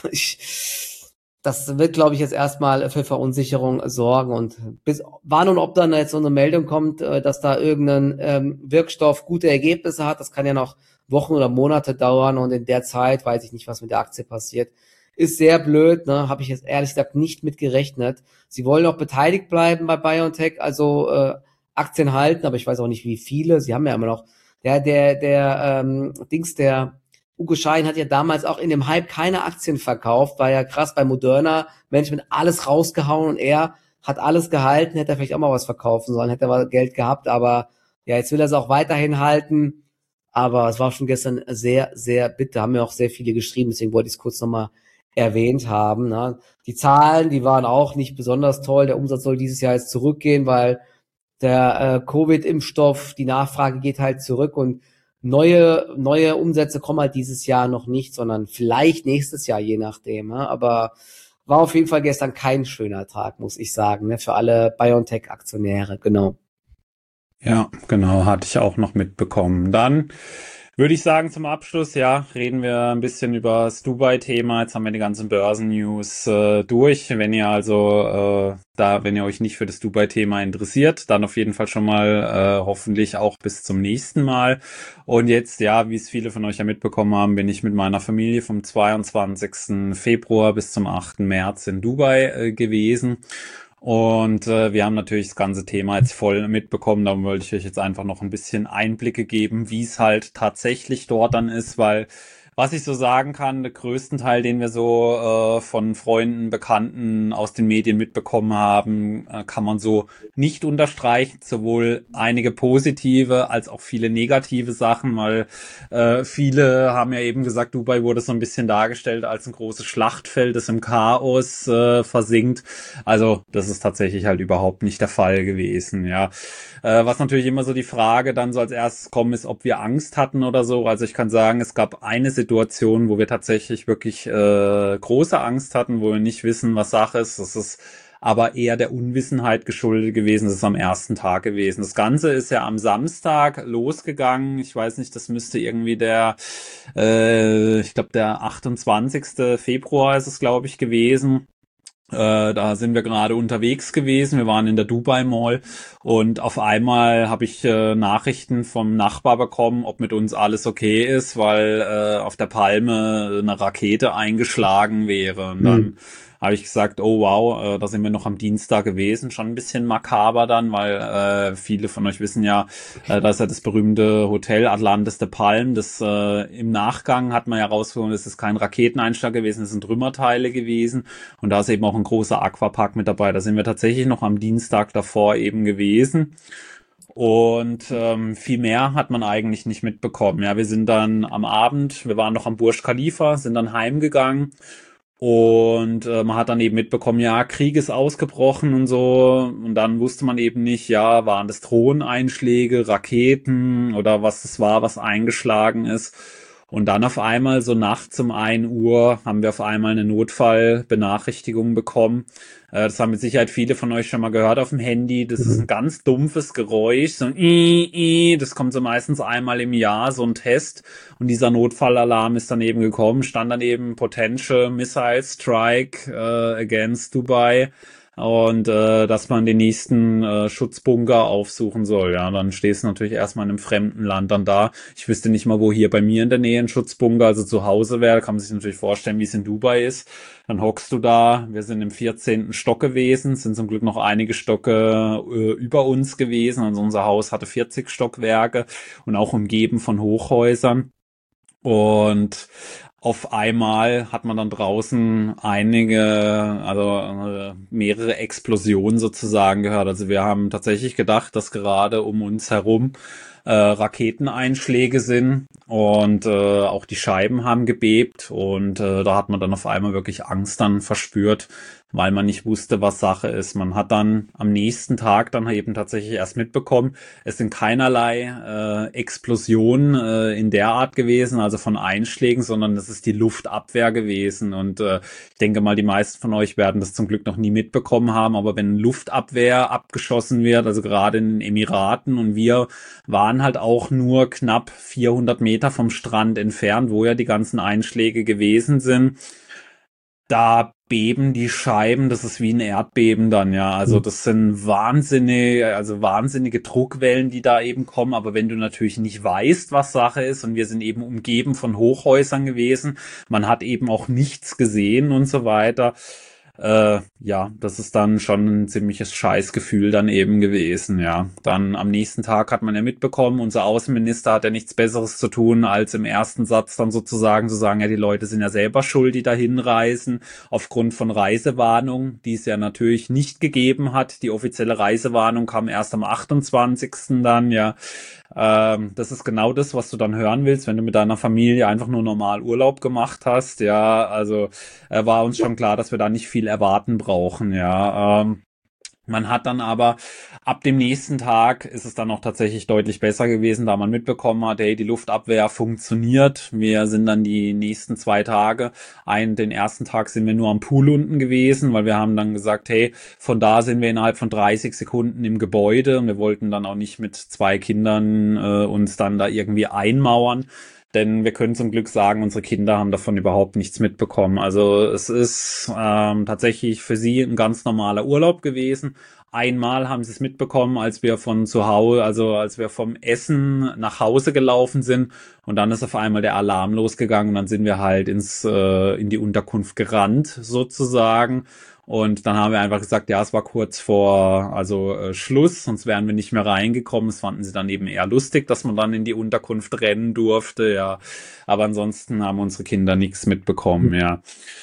das wird, glaube ich, jetzt erstmal für Verunsicherung sorgen, und bis wann und ob dann jetzt so eine Meldung kommt, dass da irgendein Wirkstoff gute Ergebnisse hat, das kann ja noch Wochen oder Monate dauern, und in der Zeit weiß ich nicht, was mit der Aktie passiert. Ist sehr blöd, ne? Habe ich jetzt ehrlich gesagt nicht mit gerechnet. Sie wollen auch beteiligt bleiben bei BioNTech, also Aktien halten, aber ich weiß auch nicht, wie viele. Sie haben ja immer noch der Ugo Şahin hat ja damals auch in dem Hype keine Aktien verkauft, war ja krass bei Moderna, Management alles rausgehauen, und er hat alles gehalten, hätte er vielleicht auch mal was verkaufen sollen, hätte er mal Geld gehabt, aber ja, jetzt will er es auch weiterhin halten, aber es war schon gestern sehr, sehr bitter, haben mir auch sehr viele geschrieben, deswegen wollte ich es kurz nochmal erwähnt haben. Ne? Die Zahlen, die waren auch nicht besonders toll, der Umsatz soll dieses Jahr jetzt zurückgehen, weil der Covid-Impfstoff, die Nachfrage geht halt zurück, und neue Umsätze kommen halt dieses Jahr noch nicht, sondern vielleicht nächstes Jahr, je nachdem. Ne? Aber war auf jeden Fall gestern kein schöner Tag, muss ich sagen, ne? Für alle BioNTech-Aktionäre, genau. Ja, genau, hatte ich auch noch mitbekommen. Dann würde ich sagen, zum Abschluss, ja, reden wir ein bisschen über das Dubai-Thema. Jetzt haben wir die ganzen Börsen-News durch. Wenn ihr also wenn ihr euch nicht für das Dubai-Thema interessiert, dann auf jeden Fall schon mal hoffentlich auch bis zum nächsten Mal. Und jetzt, ja, wie es viele von euch ja mitbekommen haben, bin ich mit meiner Familie vom 22. Februar bis zum 8. März in Dubai gewesen. Und wir haben natürlich das ganze Thema jetzt voll mitbekommen. Darum wollte ich euch jetzt einfach noch ein bisschen Einblicke geben, wie es halt tatsächlich dort dann ist, weil was ich so sagen kann, der größten Teil, den wir so von Freunden, Bekannten aus den Medien mitbekommen haben, kann man so nicht unterstreichen. Sowohl einige positive als auch viele negative Sachen, weil viele haben ja eben gesagt, Dubai wurde so ein bisschen dargestellt als ein großes Schlachtfeld, das im Chaos versinkt. Also das ist tatsächlich halt überhaupt nicht der Fall gewesen, ja. Was natürlich immer so die Frage dann so als erstes kommt, ist, ob wir Angst hatten oder so. Also ich kann sagen, es gab eine Situation, wo wir tatsächlich wirklich große Angst hatten, wo wir nicht wissen, was Sache ist. Das ist aber eher der Unwissenheit geschuldet gewesen. Das ist am ersten Tag gewesen. Das Ganze ist ja am Samstag losgegangen. Ich weiß nicht, das müsste irgendwie ich glaube der 28. Februar ist es, glaube ich, gewesen. Da sind wir gerade unterwegs gewesen. Wir waren in der Dubai Mall und auf einmal habe ich Nachrichten vom Nachbar bekommen, ob mit uns alles okay ist, weil auf der Palme eine Rakete eingeschlagen wäre. Und dann habe ich gesagt, oh wow, da sind wir noch am Dienstag gewesen. Schon ein bisschen makaber dann, weil viele von euch wissen ja, da ist ja das berühmte Hotel Atlantis de Palm. Das im Nachgang hat man ja rausgefunden, es ist kein Raketeneinschlag gewesen, es sind Trümmerteile gewesen. Und da ist eben auch ein großer Aquapark mit dabei. Da sind wir tatsächlich noch am Dienstag davor eben gewesen. Und viel mehr hat man eigentlich nicht mitbekommen. Ja, wir sind dann am Abend, wir waren noch am Burj Khalifa, sind dann heimgegangen. Und man hat dann eben mitbekommen, ja, Krieg ist ausgebrochen und so. Und dann wusste man eben nicht, ja, waren das Drohneneinschläge, Raketen oder was es war, was eingeschlagen ist. Und dann auf einmal, so nachts um 1 Uhr, haben wir auf einmal eine Notfallbenachrichtigung bekommen. Das haben mit Sicherheit viele von euch schon mal gehört auf dem Handy. Das ist ein ganz dumpfes Geräusch, so ein das kommt so meistens einmal im Jahr, so ein Test. Und dieser Notfallalarm ist dann eben gekommen, stand dann eben Potential Missile Strike against Dubai. und dass man den nächsten Schutzbunker aufsuchen soll. Ja, dann stehst du natürlich erstmal in einem fremden Land dann da. Ich wüsste nicht mal, wo hier bei mir in der Nähe ein Schutzbunker, also zu Hause wäre. Kann man sich natürlich vorstellen, wie es in Dubai ist. Dann hockst du da. Wir sind im 14. Stock gewesen, sind zum Glück noch einige Stocke über uns gewesen. Also unser Haus hatte 40 Stockwerke und auch umgeben von Hochhäusern. Und auf einmal hat man dann draußen mehrere Explosionen sozusagen gehört. Also wir haben tatsächlich gedacht, dass gerade um uns herum Raketeneinschläge sind und auch die Scheiben haben gebebt und da hat man dann auf einmal wirklich Angst dann verspürt, weil man nicht wusste, was Sache ist. Man hat dann am nächsten Tag dann eben tatsächlich erst mitbekommen, es sind keinerlei Explosionen in der Art gewesen, also von Einschlägen, sondern es ist die Luftabwehr gewesen. Und ich denke mal, die meisten von euch werden das zum Glück noch nie mitbekommen haben, aber wenn Luftabwehr abgeschossen wird, also gerade in den Emiraten, und wir waren halt auch nur knapp 400 Meter vom Strand entfernt, wo ja die ganzen Einschläge gewesen sind, da beben die Scheiben, das ist wie ein Erdbeben dann, ja. Also das sind wahnsinnige Druckwellen, die da eben kommen. Aber wenn du natürlich nicht weißt, was Sache ist, und wir sind eben umgeben von Hochhäusern gewesen, man hat eben auch nichts gesehen und so weiter. Ja, das ist dann schon ein ziemliches Scheißgefühl dann eben gewesen, ja. Dann am nächsten Tag hat man ja mitbekommen, unser Außenminister hat ja nichts Besseres zu tun, als im ersten Satz dann sozusagen zu sagen, ja, die Leute sind ja selber schuld, die da hinreisen, aufgrund von Reisewarnung, die es ja natürlich nicht gegeben hat. Die offizielle Reisewarnung kam erst am 28. dann, ja. Das ist genau das, was du dann hören willst, wenn du mit deiner Familie einfach nur normal Urlaub gemacht hast, ja. Also war uns schon klar, dass wir da nicht viel erwarten brauchen, ja. Man hat dann aber ab dem nächsten Tag ist es dann auch tatsächlich deutlich besser gewesen, da man mitbekommen hat, hey, die Luftabwehr funktioniert. Wir sind dann die nächsten 2 Tage, den ersten Tag sind wir nur am Pool unten gewesen, weil wir haben dann gesagt, hey, von da sind wir innerhalb von 30 Sekunden im Gebäude, und wir wollten dann auch nicht mit 2 Kindern uns dann da irgendwie einmauern. Denn wir können zum Glück sagen, unsere Kinder haben davon überhaupt nichts mitbekommen. Also es ist tatsächlich für sie ein ganz normaler Urlaub gewesen. Einmal haben sie es mitbekommen, als wir von zu Hause, also als wir vom Essen nach Hause gelaufen sind, und dann ist auf einmal der Alarm losgegangen und dann sind wir halt in die Unterkunft gerannt sozusagen. Und dann haben wir einfach gesagt, ja, es war kurz vor Schluss, sonst wären wir nicht mehr reingekommen. Das fanden sie dann eben eher lustig, dass man dann in die Unterkunft rennen durfte, ja. Aber ansonsten haben unsere Kinder nichts mitbekommen, ja.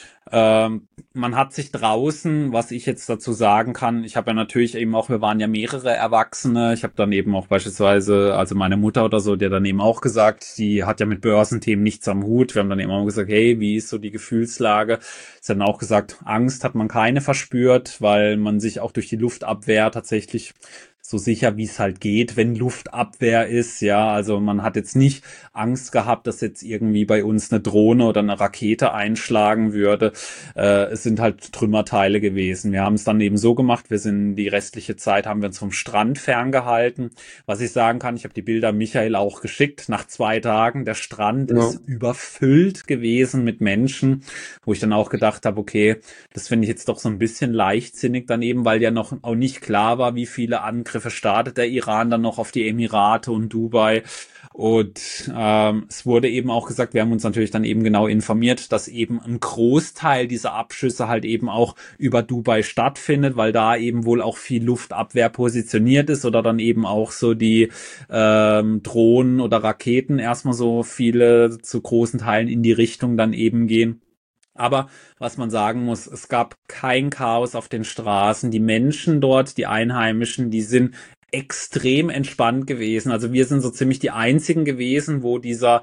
Man hat sich draußen, was ich jetzt dazu sagen kann, ich habe ja natürlich eben auch, wir waren ja mehrere Erwachsene, ich habe dann eben auch beispielsweise, also meine Mutter oder so, die hat dann eben auch gesagt, die hat ja mit Börsenthemen nichts am Hut. Wir haben dann eben auch gesagt, hey, wie ist so die Gefühlslage? Sie hat dann auch gesagt, Angst hat man keine verspürt, weil man sich auch durch die Luftabwehr tatsächlich so sicher, wie es halt geht, wenn Luftabwehr ist, ja, also man hat jetzt nicht Angst gehabt, dass jetzt irgendwie bei uns eine Drohne oder eine Rakete einschlagen würde. Es sind halt Trümmerteile gewesen. Wir haben es dann eben so gemacht, wir sind die restliche Zeit, haben wir uns vom Strand ferngehalten. Was ich sagen kann, ich habe die Bilder Michael auch geschickt, nach 2 Tagen, der Strand ist überfüllt gewesen mit Menschen, wo ich dann auch gedacht habe, okay, das finde ich jetzt doch so ein bisschen leichtsinnig daneben, weil ja noch auch nicht klar war, wie viele Angriffe startet der Iran dann noch auf die Emirate und Dubai. Und es wurde eben auch gesagt, wir haben uns natürlich dann eben genau informiert, dass eben ein Großteil dieser Abschüsse halt eben auch über Dubai stattfindet, weil da eben wohl auch viel Luftabwehr positioniert ist oder dann eben auch so die Drohnen oder Raketen erstmal so viele zu großen Teilen in die Richtung dann eben gehen. Aber was man sagen muss, es gab kein Chaos auf den Straßen. Die Menschen dort, die Einheimischen, die sind extrem entspannt gewesen. Also wir sind so ziemlich die einzigen gewesen, wo dieser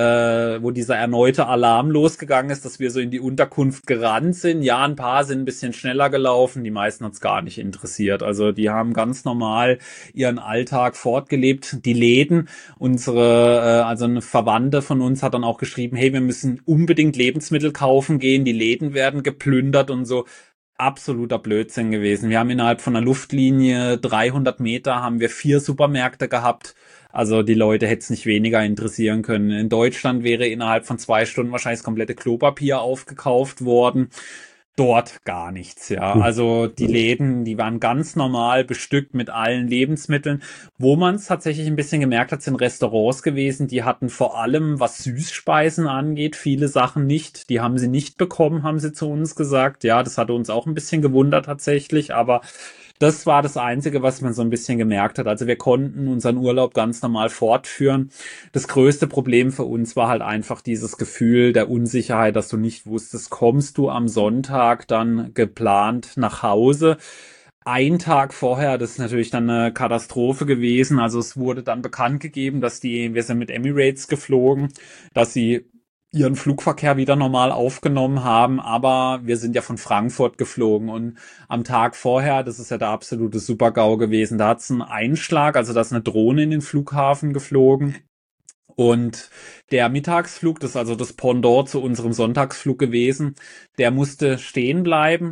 erneute Alarm losgegangen ist, dass wir so in die Unterkunft gerannt sind. Ja, ein paar sind ein bisschen schneller gelaufen, die meisten hat's gar nicht interessiert. Also die haben ganz normal ihren Alltag fortgelebt. Die Läden, also eine Verwandte von uns hat dann auch geschrieben, hey, wir müssen unbedingt Lebensmittel kaufen gehen, die Läden werden geplündert und so. Absoluter Blödsinn gewesen. Wir haben innerhalb von einer Luftlinie 300 Meter haben wir 4 Supermärkte gehabt. Also die Leute hätte es nicht weniger interessieren können. In Deutschland wäre innerhalb von 2 Stunden wahrscheinlich das komplette Klopapier aufgekauft worden. dort gar nichts, ja. Also die Läden, die waren ganz normal bestückt mit allen Lebensmitteln. Wo man es tatsächlich ein bisschen gemerkt hat, sind Restaurants gewesen, die hatten vor allem, was Süßspeisen angeht, viele Sachen nicht. Die haben sie nicht bekommen, haben sie zu uns gesagt. Ja, das hatte uns auch ein bisschen gewundert tatsächlich, aber das war das Einzige, was man so ein bisschen gemerkt hat. Also wir konnten unseren Urlaub ganz normal fortführen. Das größte Problem für uns war halt einfach dieses Gefühl der Unsicherheit, dass du nicht wusstest, kommst du am Sonntag dann geplant nach Hause? Ein Tag vorher, das ist natürlich dann eine Katastrophe gewesen. Also es wurde dann bekannt gegeben, wir sind mit Emirates geflogen, dass sie ihren Flugverkehr wieder normal aufgenommen haben, aber wir sind ja von Frankfurt geflogen und am Tag vorher, das ist ja der absolute Super-GAU gewesen, da hat es einen Einschlag, also da ist eine Drohne in den Flughafen geflogen. Und der Mittagsflug, das ist also das Pendant zu unserem Sonntagsflug gewesen, der musste stehen bleiben,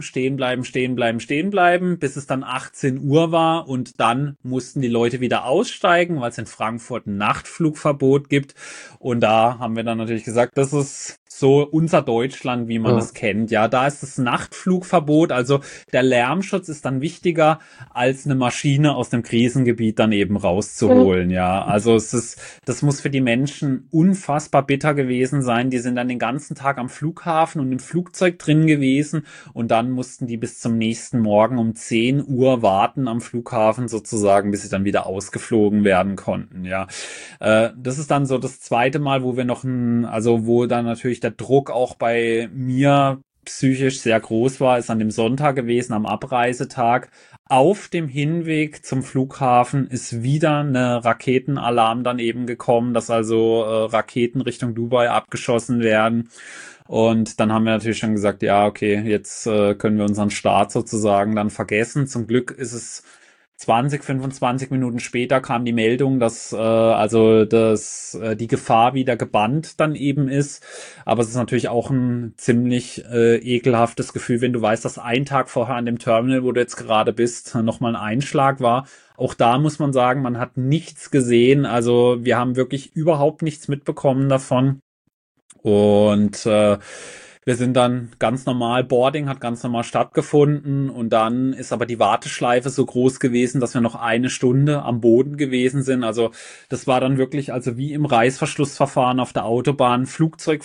bis es dann 18 Uhr war und dann mussten die Leute wieder aussteigen, weil es in Frankfurt ein Nachtflugverbot gibt. Und da haben wir dann natürlich gesagt, das ist so unser Deutschland, wie man es kennt. Ja, da ist das Nachtflugverbot, also der Lärmschutz ist dann wichtiger, als eine Maschine aus dem Krisengebiet dann eben rauszuholen. Ja, also das muss für die Menschen unfassbar bitter gewesen sein. Die sind dann den ganzen Tag am Flughafen und im Flugzeug drin gewesen und dann mussten die bis zum nächsten Morgen um 10 Uhr warten am Flughafen sozusagen, bis sie dann wieder ausgeflogen werden konnten. Ja, das ist dann so das zweite Mal, wo wir wo dann natürlich der Druck auch bei mir psychisch sehr groß war, ist an dem Sonntag gewesen, am Abreisetag. Auf dem Hinweg zum Flughafen ist wieder eine Raketenalarm dann eben gekommen, dass also Raketen Richtung Dubai abgeschossen werden. Und dann haben wir natürlich schon gesagt, ja, okay, jetzt können wir unseren Start sozusagen dann vergessen. Zum Glück ist es 25 Minuten später kam die Meldung, dass die Gefahr wieder gebannt dann eben ist. Aber es ist natürlich auch ein ziemlich ekelhaftes Gefühl, wenn du weißt, dass ein Tag vorher an dem Terminal, wo du jetzt gerade bist, nochmal ein Einschlag war. Auch da muss man sagen, man hat nichts gesehen. Also wir haben wirklich überhaupt nichts mitbekommen davon. Und wir sind dann ganz normal, Boarding hat ganz normal stattgefunden und dann ist aber die Warteschleife so groß gewesen, dass wir noch eine Stunde am Boden gewesen sind. Also das war dann wirklich also wie im Reißverschlussverfahren auf der Autobahn, Flugzeug.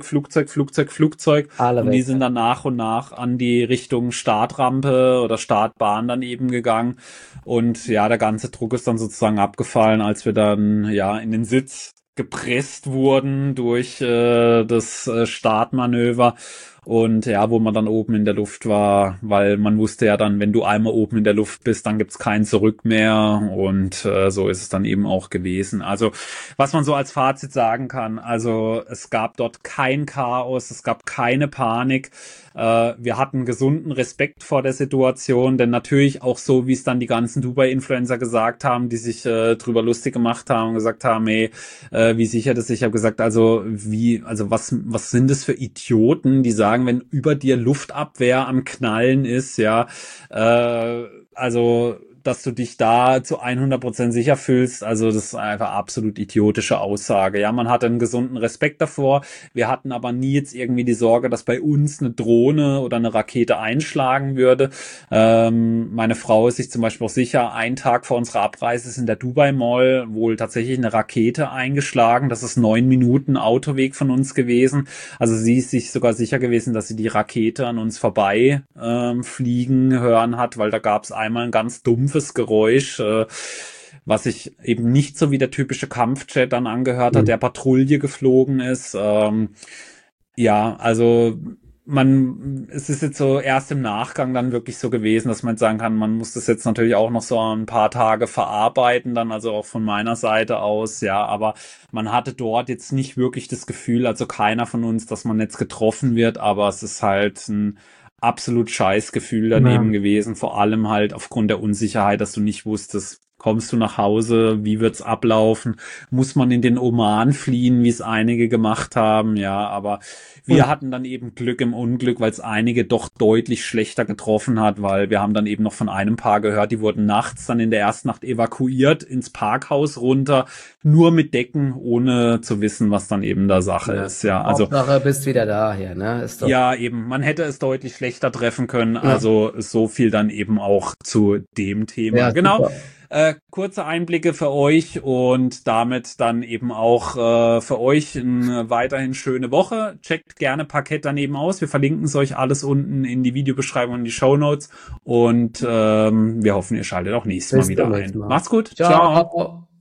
Alle Und die weg. sind dann nach und nach an die Richtung Startrampe oder Startbahn dann eben gegangen. Und ja, der ganze Druck ist dann sozusagen abgefallen, als wir dann ja in den Sitz gepresst wurden durch das Startmanöver und ja, wo man dann oben in der Luft war, weil man wusste ja dann, wenn du einmal oben in der Luft bist, dann gibt's kein Zurück mehr und so ist es dann eben auch gewesen. Also was man so als Fazit sagen kann, also es gab dort kein Chaos, es gab keine Panik. Wir hatten gesunden Respekt vor der Situation, denn natürlich auch so, wie es dann die ganzen Dubai-Influencer gesagt haben, die sich drüber lustig gemacht haben und gesagt haben, hey, wie sicher das ist. Ich habe gesagt, also was sind das für Idioten, die sagen, wenn über dir Luftabwehr am Knallen ist, ja, dass du dich da zu 100% sicher fühlst, also das ist einfach absolut idiotische Aussage. Ja, man hatte einen gesunden Respekt davor. Wir hatten aber nie jetzt irgendwie die Sorge, dass bei uns eine Drohne oder eine Rakete einschlagen würde. Meine Frau ist sich zum Beispiel auch sicher, einen Tag vor unserer Abreise ist in der Dubai Mall wohl tatsächlich eine Rakete eingeschlagen. Das ist 9 Minuten Autoweg von uns gewesen. Also sie ist sich sogar sicher gewesen, dass sie die Rakete an uns vorbei fliegen hören hat, weil da gab es einmal ein ganz dumpfes Geräusch, was sich eben nicht so wie der typische Kampfjet dann angehört hat, der Patrouille geflogen ist. Ja, also es ist jetzt so erst im Nachgang dann wirklich so gewesen, dass man jetzt sagen kann, man muss das jetzt natürlich auch noch so ein paar Tage verarbeiten, dann also auch von meiner Seite aus, ja, aber man hatte dort jetzt nicht wirklich das Gefühl, also keiner von uns, dass man jetzt getroffen wird, aber es ist halt ein absolut scheiß Gefühl daneben gewesen, vor allem halt aufgrund der Unsicherheit, dass du nicht wusstest, kommst du nach Hause, wie wird's ablaufen, muss man in den Oman fliehen, wie es einige gemacht haben, ja, aber wir hatten dann eben Glück im Unglück, weil es einige doch deutlich schlechter getroffen hat, weil wir haben dann eben noch von einem Paar gehört, die wurden nachts dann in der ersten Nacht evakuiert ins Parkhaus runter, nur mit Decken, ohne zu wissen, was dann eben da Sache ist, ja, also Hauptsache bist wieder da hier, ne? Ist doch. ja, eben, man hätte es deutlich schlechter treffen können, also so viel dann eben auch zu dem Thema. Ja, Genau. super. Kurze Einblicke für euch und damit dann eben auch für euch eine weiterhin schöne Woche. Checkt gerne Parkett daneben aus. Wir verlinken es euch alles unten in die Videobeschreibung und in die Shownotes und wir hoffen, ihr schaltet auch nächstes Mal Bis wieder zum ein. nächsten Mal. Macht's gut. Ciao.